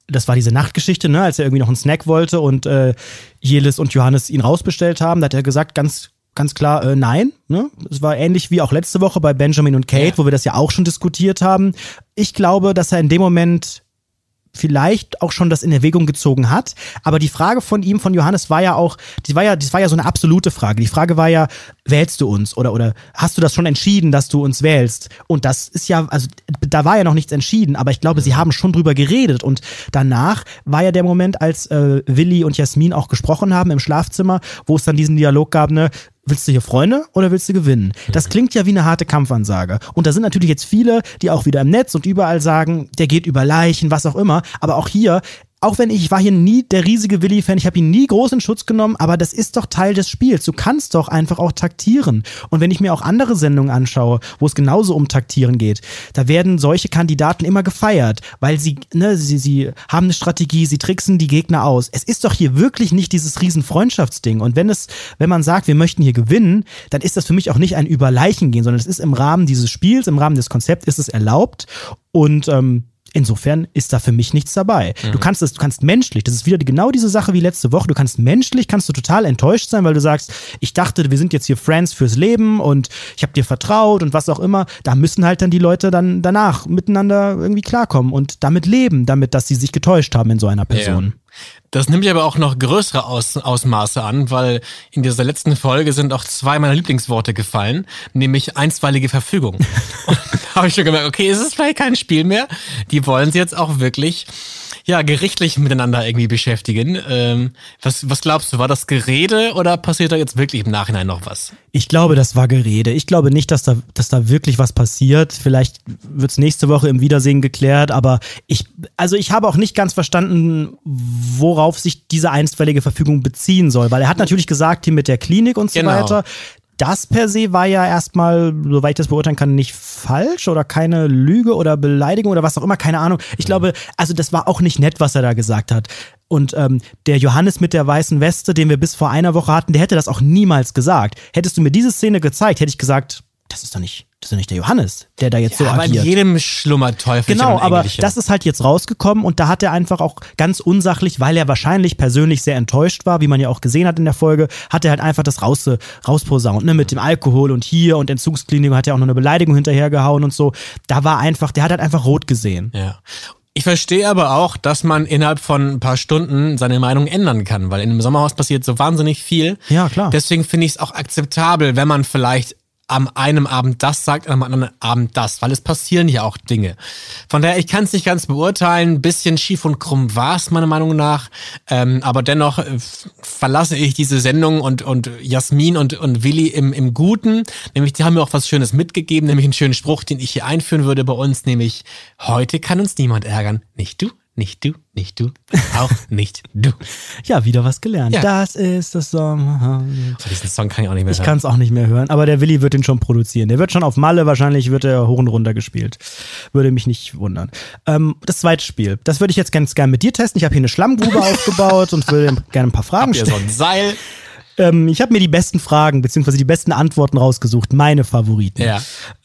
das war diese Nachtgeschichte, ne, als er irgendwie noch einen Snack wollte und äh, Jelis und Johannes ihn rausbestellt haben, da hat er gesagt, ganz Ganz klar, äh, nein. Ne? Es war ähnlich wie auch letzte Woche bei Benjamin und Kate, ja. wo wir das ja auch schon diskutiert haben. Ich glaube, dass er in dem Moment vielleicht auch schon das in Erwägung gezogen hat. Aber die Frage von ihm, von Johannes, war ja auch, die war ja, das war ja so eine absolute Frage. Die Frage war ja, wählst du uns? Oder, oder hast du das schon entschieden, dass du uns wählst? Und das ist ja, also da war ja noch nichts entschieden, aber ich glaube, sie haben schon drüber geredet. Und danach war ja der Moment, als äh, Willi und Jasmin auch gesprochen haben im Schlafzimmer, wo es dann diesen Dialog gab, ne, willst du hier Freunde oder willst du gewinnen? Das klingt ja wie eine harte Kampfansage. Und da sind natürlich jetzt viele, die auch wieder im Netz und überall sagen, der geht über Leichen, was auch immer. Aber auch hier, auch wenn ich, ich war hier nie der riesige Willi-Fan, ich habe ihn nie groß in Schutz genommen, aber das ist doch Teil des Spiels. Du kannst doch einfach auch taktieren. Und wenn ich mir auch andere Sendungen anschaue, wo es genauso um Taktieren geht, da werden solche Kandidaten immer gefeiert, weil sie, ne, sie, sie haben eine Strategie, sie tricksen die Gegner aus. Es ist doch hier wirklich nicht dieses riesen Freundschaftsding. Und wenn es, wenn man sagt, wir möchten hier gewinnen, dann ist das für mich auch nicht ein über Leichen gehen, sondern es ist im Rahmen dieses Spiels, im Rahmen des Konzepts ist es erlaubt. Und ähm, insofern ist da für mich nichts dabei. Mhm. Du kannst es, du kannst menschlich, das ist wieder die, genau diese Sache wie letzte Woche, du kannst menschlich, kannst du total enttäuscht sein, weil du sagst, ich dachte, wir sind jetzt hier Friends fürs Leben und ich habe dir vertraut und was auch immer. Da müssen halt dann die Leute dann danach miteinander irgendwie klarkommen und damit leben, damit, dass sie sich getäuscht haben in so einer Person. Ja. Das nimmt ja aber auch noch größere Aus- Ausmaße an, weil in dieser letzten Folge sind auch zwei meiner Lieblingsworte gefallen, nämlich einstweilige Verfügung. Und da habe ich schon gemerkt, okay, ist es vielleicht kein Spiel mehr? Die wollen sie jetzt auch wirklich, ja, gerichtlich miteinander irgendwie beschäftigen. Ähm, was, was glaubst du, war das Gerede oder passiert da jetzt wirklich im Nachhinein noch was? Ich glaube, das war Gerede. Ich glaube nicht, dass da, dass da wirklich was passiert. Vielleicht wird's nächste Woche im Wiedersehen geklärt, aber ich, also ich habe auch nicht ganz verstanden, worauf sich diese einstweilige Verfügung beziehen soll, weil er hat natürlich gesagt, hier mit der Klinik und so genau. weiter. Das per se war ja erstmal, soweit ich das beurteilen kann, nicht falsch oder keine Lüge oder Beleidigung oder was auch immer, keine Ahnung. Ich glaube, also das war auch nicht nett, was er da gesagt hat. Und ähm, der Johannes mit der weißen Weste, den wir bis vor einer Woche hatten, der hätte das auch niemals gesagt. Hättest du mir diese Szene gezeigt, hätte ich gesagt, das ist doch nicht, das ist doch nicht der Johannes, der da jetzt ja, so aber agiert. Aber in jedem schlummert Teufelchen. Genau, aber Engelchen. Das ist halt jetzt rausgekommen und da hat er einfach auch ganz unsachlich, weil er wahrscheinlich persönlich sehr enttäuscht war, wie man ja auch gesehen hat in der Folge, hat er halt einfach das raus, rausposaunt, ne, mit dem Alkohol und hier und Entzugsklinik, hat er auch noch eine Beleidigung hinterhergehauen und so. Da war einfach, der hat halt einfach rot gesehen. Ja. Ich verstehe aber auch, dass man innerhalb von ein paar Stunden seine Meinung ändern kann, weil in einem Sommerhaus passiert so wahnsinnig viel. Ja, klar. Deswegen finde ich es auch akzeptabel, wenn man vielleicht am einem Abend das sagt, am anderen Abend das, weil es passieren ja auch Dinge. Von daher, ich kann es nicht ganz beurteilen, ein bisschen schief und krumm war es meiner Meinung nach, ähm, aber dennoch äh, verlasse ich diese Sendung und und Jasmin und und Willi im im Guten, nämlich die haben mir auch was Schönes mitgegeben, nämlich einen schönen Spruch, den ich hier einführen würde bei uns, nämlich, heute kann uns niemand ärgern, nicht du. Nicht du, nicht du, auch nicht du. Ja, wieder was gelernt. Ja. Das ist das Sommerhaus. Oh, diesen Song kann ich auch nicht mehr Ich hören. kann es auch nicht mehr hören, aber der Willi wird den schon produzieren. Der wird schon auf Malle, wahrscheinlich wird er hoch und runter gespielt. Würde mich nicht wundern. Ähm, das zweite Spiel, das würde ich jetzt ganz gerne mit dir testen. Ich habe hier eine Schlammgrube aufgebaut und würde gerne ein paar Fragen Habt ihr stellen. so ein Seil? Ähm, ich habe mir die besten Fragen, beziehungsweise die besten Antworten rausgesucht. Meine Favoriten. Ja.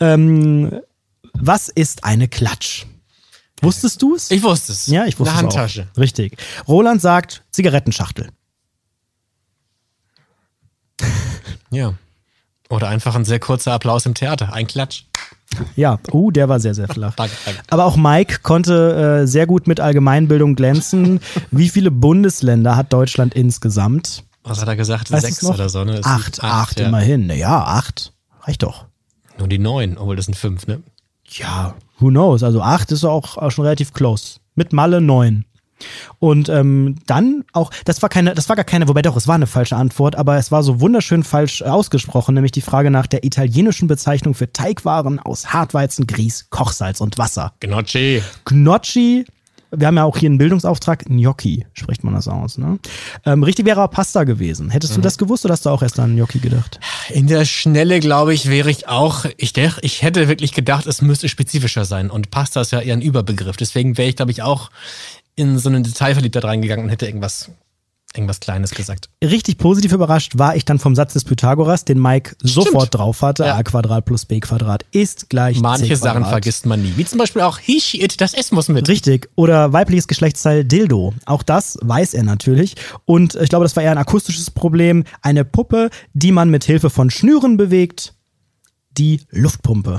Ähm, was ist eine Klatsch? Wusstest du es? Ich wusste es. Ja, ich wusste es Eine auch. Handtasche. Richtig. Roland sagt Zigarettenschachtel. Ja. Oder einfach ein sehr kurzer Applaus im Theater. Ein Klatsch. Ja, uh, der war sehr, sehr flach. Danke, danke. Aber auch Mike konnte äh, sehr gut mit Allgemeinbildung glänzen. Wie viele Bundesländer hat Deutschland insgesamt? Was hat er gesagt? Weißt Sechs du's noch? oder so, ne? Das Acht, sind acht, ja. immerhin. Ja, acht. Reicht doch. Nur die neun, obwohl das sind fünf, ne? Ja, who knows? Also acht ist auch, auch schon relativ close. Mit Malle neun. Und ähm, dann auch, das war keine, das war gar keine, wobei doch, es war eine falsche Antwort, aber es war so wunderschön falsch ausgesprochen, nämlich die Frage nach der italienischen Bezeichnung für Teigwaren aus Hartweizen, Grieß, Kochsalz und Wasser. Gnocchi. Gnocchi, wir haben ja auch hier einen Bildungsauftrag, Gnocchi spricht man das aus, ne? Ähm, richtig wäre aber Pasta gewesen. Hättest du das gewusst oder hast du auch erst an Gnocchi gedacht? In der Schnelle, glaube ich, wäre ich auch, ich, dech, ich hätte wirklich gedacht, es müsste spezifischer sein und Pasta ist ja eher ein Überbegriff, deswegen wäre ich, glaube ich, auch in so eine Detailverliebtheit reingegangen und hätte irgendwas irgendwas Kleines gesagt. Richtig positiv überrascht war ich dann vom Satz des Pythagoras, den Mike Stimmt. sofort drauf hatte. Ja. A Quadrat plus B Quadrat ist gleich Manche C Sachen Quadrat. vergisst man nie. Wie zum Beispiel auch he, she, it, das S muss mit. Richtig. Oder weibliches Geschlechtsteil Dildo. Auch das weiß er natürlich. Und ich glaube, das war eher ein akustisches Problem. Eine Puppe, die man mit Hilfe von Schnüren bewegt. Die Luftpumpe.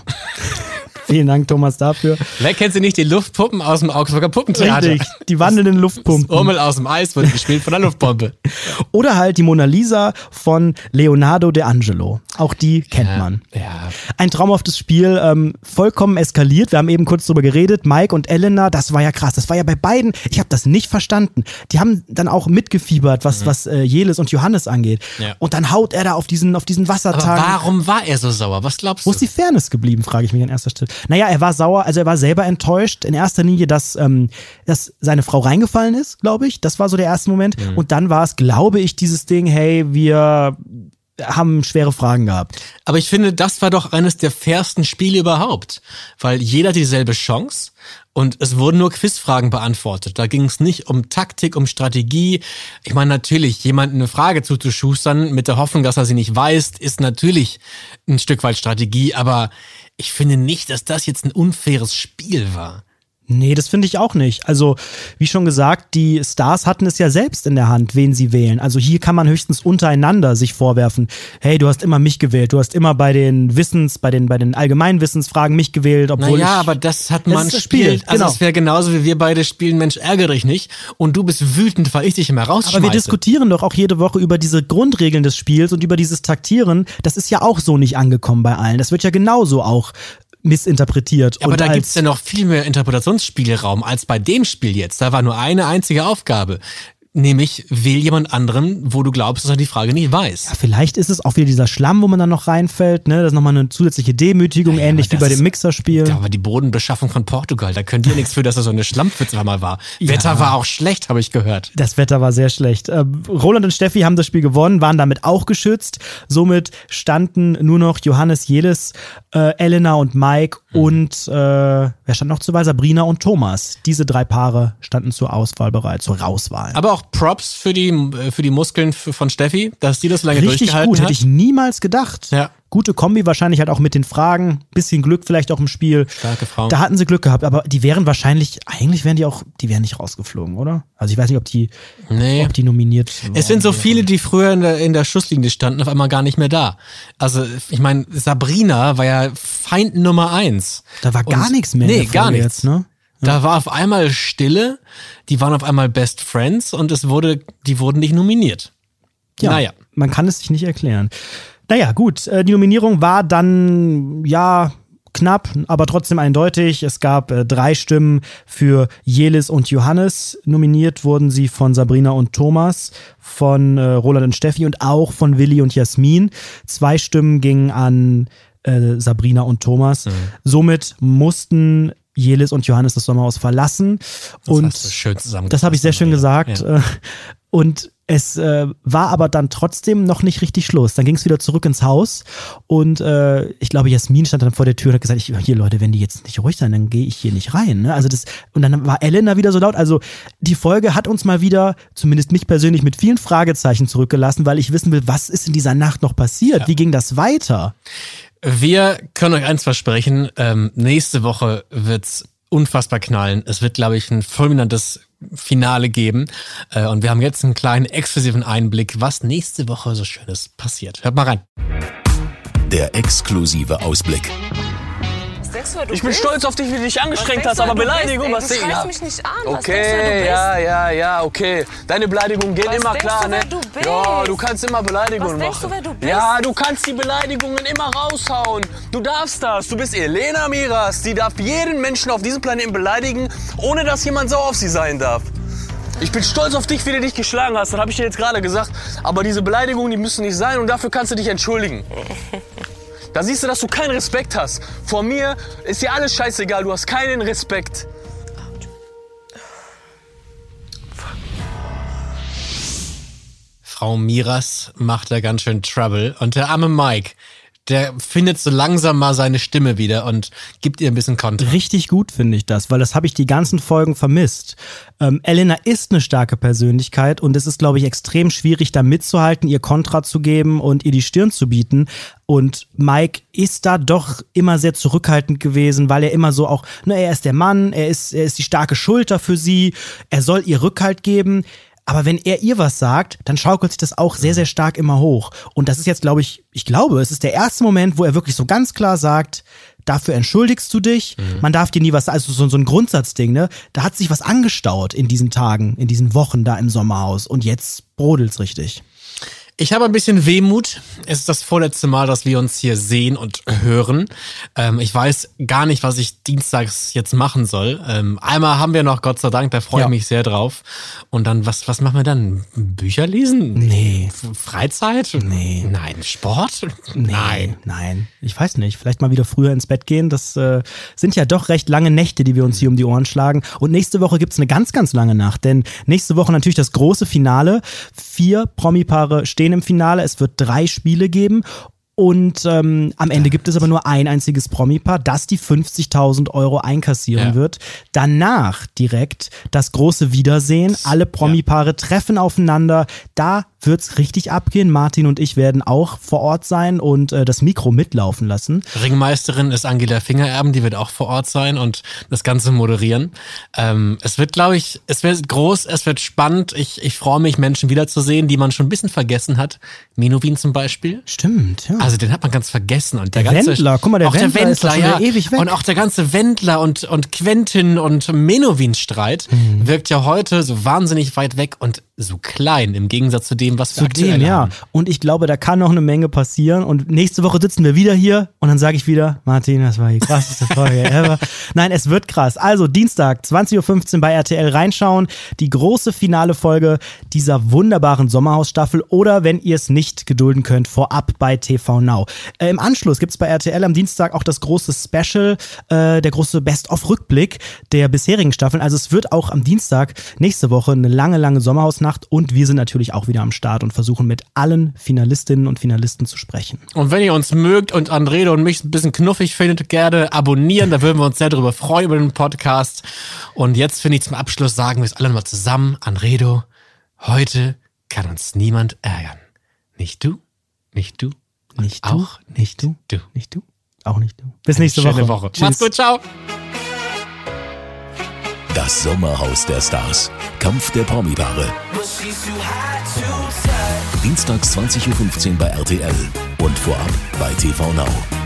Vielen Dank, Thomas, dafür. Wer kennt sie nicht? Die Luftpuppen aus dem Augsburger Puppentheater. Richtig, die wandelnden Luftpumpen. Das Urmel aus dem Eis wird gespielt von der Luftpumpe. Oder halt die Mona Lisa von Leonardo D'Angelo. Auch die kennt Ja, man. ja. Ein traumhaftes Spiel, ähm, vollkommen eskaliert. Wir haben eben kurz drüber geredet. Mike und Elena, das war ja krass. Das war ja bei beiden, ich habe das nicht verstanden. Die haben dann auch mitgefiebert, was, mhm. was äh, Jelis und Johannes angeht. Ja. Und dann haut er da auf diesen, auf diesen Aber Wassertag. warum war er so sauer? Was glaubst Wo du? ist die Fairness geblieben, frage ich mich an erster Stelle. Naja, er war sauer, also er war selber enttäuscht. In erster Linie, dass, ähm, dass seine Frau reingefallen ist, glaube ich. Das war so der erste Moment. Mhm. Und dann war es, glaube ich, dieses Ding, hey, wir haben schwere Fragen gehabt. Aber ich finde, das war doch eines der fairsten Spiele überhaupt. Weil jeder hat dieselbe Chance und es wurden nur Quizfragen beantwortet. Da ging es nicht um Taktik, um Strategie. Ich meine, natürlich, jemandem eine Frage zuzuschustern mit der Hoffnung, dass er sie nicht weiß, ist natürlich ein Stück weit Strategie. Aber ich finde nicht, dass das jetzt ein unfaires Spiel war. Nee, das finde ich auch nicht. Also, wie schon gesagt, die Stars hatten es ja selbst in der Hand, wen sie wählen. Also hier kann man höchstens untereinander sich vorwerfen. Hey, du hast immer mich gewählt. Du hast immer bei den Wissens, bei den, bei den Allgemeinwissensfragen mich gewählt, obwohl Naja, ich... aber das hat Das man ist das gespielt. Spiel, Also genau. es wäre genauso, wie wir beide spielen, Mensch, ärgere dich nicht. Und du bist wütend, weil ich dich immer rausschmeiße. Aber wir diskutieren doch auch jede Woche über diese Grundregeln des Spiels und über dieses Taktieren. Das ist ja auch so nicht angekommen bei allen. Das wird ja genauso auch missinterpretiert. Aber und da als, gibt's ja noch viel mehr Interpretationsspielraum als bei dem Spiel jetzt. Da war nur eine einzige Aufgabe. Nämlich, wähl jemand anderen, wo du glaubst, dass er die Frage nicht weiß. Ja, vielleicht ist es auch wieder dieser Schlamm, wo man dann noch reinfällt. Ne? Das ist nochmal eine zusätzliche Demütigung, Ja, ja, ähnlich wie aber bei das dem ist- Mixerspiel. Ja, aber die Bodenbeschaffung von Portugal, da könnt ihr nichts für, dass das so eine Schlammpfütze mal war. Ja. Wetter war auch schlecht, habe ich gehört. Das Wetter war sehr schlecht. Äh, Roland und Steffi haben das Spiel gewonnen, waren damit auch geschützt. Somit standen nur noch Johannes, Jelis, äh, Elena und Mike Mhm. und äh, wer stand noch zur Wahl? Sabrina und Thomas. Diese drei Paare standen zur Auswahl bereit, zur Rauswahl. Aber auch Props für die, für die Muskeln von Steffi, dass die das so lange Richtig durchgehalten gut, hat. hätte ich niemals gedacht. Ja. Gute Kombi wahrscheinlich halt auch mit den Fragen, bisschen Glück vielleicht auch im Spiel. Starke Frau. Da hatten sie Glück gehabt, aber die wären wahrscheinlich, eigentlich wären die auch, die wären nicht rausgeflogen, oder? Also ich weiß nicht, ob die, Nee. ob die nominiert Es sind so worden viele, die früher in der, in der Schusslinie standen, auf einmal gar nicht mehr da. Also, ich meine, Sabrina war ja Feind Nummer eins. Da war gar Und- nichts mehr in Nee, der Folge gar nichts. jetzt, ne? Da war auf einmal Stille, die waren auf einmal Best Friends und es wurde, die wurden nicht nominiert. Ja, Naja. man kann es sich nicht erklären. Naja, gut, äh, die Nominierung war dann, ja, knapp, aber trotzdem eindeutig. Es gab äh, drei Stimmen für Jelis und Johannes. Nominiert wurden sie von Sabrina und Thomas, von äh, Roland und Steffi und auch von Willi und Jasmin. Zwei Stimmen gingen an äh, Sabrina und Thomas. Mhm. Somit mussten Jelis und Johannes das Sommerhaus verlassen. Das und hast du schön zusammengefasst. das habe ich sehr schön gesagt. Ja. Äh, Und es äh, war aber dann trotzdem noch nicht richtig Schluss. Dann ging es wieder zurück ins Haus und äh, ich glaube, Jasmin stand dann vor der Tür und hat gesagt, ich, hier Leute, wenn die jetzt nicht ruhig sein, dann gehe ich hier nicht rein. Ne? Also das, und dann war Elena wieder so laut. Also die Folge hat uns mal wieder, zumindest mich persönlich, mit vielen Fragezeichen zurückgelassen, weil ich wissen will, was ist in dieser Nacht noch passiert? Ja. Wie ging das weiter? Wir können euch eins versprechen, ähm, nächste Woche wird's unfassbar knallen. Es wird, glaube ich, ein fulminantes Finale geben. Äh, und wir haben jetzt einen kleinen exklusiven Einblick, was nächste Woche so Schönes passiert. Hört mal rein. Der exklusive Ausblick. Was denkst du, wer du Ich bin bist? stolz auf dich, wie du dich angestrengt hast, Was denkst du, aber wer du Beleidigung, bist? was Ey, du ja. schreist mich nicht an. Was denkst du, wer du Okay, bist? ja, ja, ja, okay. Deine Beleidigungen gehen Was immer denkst klar, du, ne? wer du bist? Ja, du kannst immer Beleidigungen Was denkst machen. du, wer du bist? Ja, du kannst die Beleidigungen immer raushauen. Du darfst das. Du bist Elena Miras. Die darf jeden Menschen auf diesem Planeten beleidigen, ohne dass jemand sauer auf sie sein darf. Ich bin stolz auf dich, wie du dich geschlagen hast. Das habe ich dir jetzt gerade gesagt. Aber diese Beleidigungen, die müssen nicht sein und dafür kannst du dich entschuldigen. Da siehst du, dass du keinen Respekt hast. Vor mir ist dir alles scheißegal. Du hast keinen Respekt. Frau Miras macht da ganz schön Trouble. Und der arme Mike, der findet so langsam mal seine Stimme wieder und gibt ihr ein bisschen Kontra. Richtig gut finde ich das, weil das habe ich die ganzen Folgen vermisst. Ähm, Elena ist eine starke Persönlichkeit und es ist, glaube ich, extrem schwierig, da mitzuhalten, ihr Kontra zu geben und ihr die Stirn zu bieten. Und Mike ist da doch immer sehr zurückhaltend gewesen, weil er immer so auch, ne, er ist der Mann, er ist, er ist die starke Schulter für sie, er soll ihr Rückhalt geben. Aber wenn er ihr was sagt, dann schaukelt sich das auch sehr, sehr stark immer hoch. Und das ist jetzt, glaube ich, ich glaube, es ist der erste Moment, wo er wirklich so ganz klar sagt, dafür entschuldigst du dich, mhm. man darf dir nie was, also so, so ein Grundsatzding, ne? Da hat sich was angestaut in diesen Tagen, in diesen Wochen da im Sommerhaus und jetzt brodelt's richtig. Ich habe ein bisschen Wehmut. Es ist das vorletzte Mal, dass wir uns hier sehen und hören. Ähm, ich weiß gar nicht, was ich dienstags jetzt machen soll. Ähm, einmal haben wir noch, Gott sei Dank, da freue ich ja. mich sehr drauf. Und dann, was, was machen wir dann? Bücher lesen? Nee. Freizeit? Nee. Nein. Sport? Nee, Nein. Nein. Ich weiß nicht. Vielleicht mal wieder früher ins Bett gehen. Das äh, sind ja doch recht lange Nächte, die wir uns hier um die Ohren schlagen. Und nächste Woche gibt's eine ganz, ganz lange Nacht. Denn nächste Woche natürlich das große Finale. Vier Promi-Paare stehen im Finale. Es wird drei Spiele geben. Und ähm, am Ende gibt es aber nur ein einziges Promi-Paar, das die fünfzigtausend Euro einkassieren ja. wird. Danach direkt das große Wiedersehen. Alle Promi-Paare ja. treffen aufeinander. Da wird's richtig abgehen. Martin und ich werden auch vor Ort sein und äh, das Mikro mitlaufen lassen. Ringmeisterin ist Angela Fingererben, die wird auch vor Ort sein und das Ganze moderieren. Ähm, es wird, glaube ich, es wird groß, es wird spannend. Ich, ich freue mich, Menschen wiederzusehen, die man schon ein bisschen vergessen hat. Menowin zum Beispiel. Stimmt, ja. Also den hat man ganz vergessen. Und der, der ganze, Wendler, guck mal, der auch Wendler, der Wendler ist doch schon ja. ewig weg. Und auch der ganze Wendler und, und Quentin und Menowin-Streit mhm. wirkt ja heute so wahnsinnig weit weg und so klein im Gegensatz zu dem, was wir zu aktuell dem, ja. haben. Und ich glaube, da kann noch eine Menge passieren. Und nächste Woche sitzen wir wieder hier und dann sage ich wieder, Martin, das war die krasseste Folge ever. Nein, es wird krass. Also Dienstag, zwanzig Uhr fünfzehn bei R T L reinschauen. Die große finale Folge dieser wunderbaren Sommerhausstaffel. Oder wenn ihr es nicht gedulden könnt, vorab bei T V Now. Äh, Im Anschluss gibt's bei R T L am Dienstag auch das große Special, äh, der große Best-of-Rückblick der bisherigen Staffeln. Also es wird auch am Dienstag nächste Woche eine lange, lange Sommerhausnacht und wir sind natürlich auch wieder am Start und versuchen mit allen Finalistinnen und Finalisten zu sprechen. Und wenn ihr uns mögt und Anredo und mich ein bisschen knuffig findet, gerne abonnieren, da würden wir uns sehr darüber freuen über den Podcast. Und jetzt finde ich zum Abschluss, sagen wir es alle nochmal zusammen, Anredo, heute kann uns niemand ärgern. Nicht du, nicht du, nicht du, auch nicht du, du, nicht du, auch nicht du. Bis nächste Woche. Schöne Woche. Tschüss. Macht's gut, ciao. Das Sommerhaus der Stars. Kampf der Promi-Paare. Dienstags zwanzig Uhr fünfzehn bei R T L und vorab bei T V Now.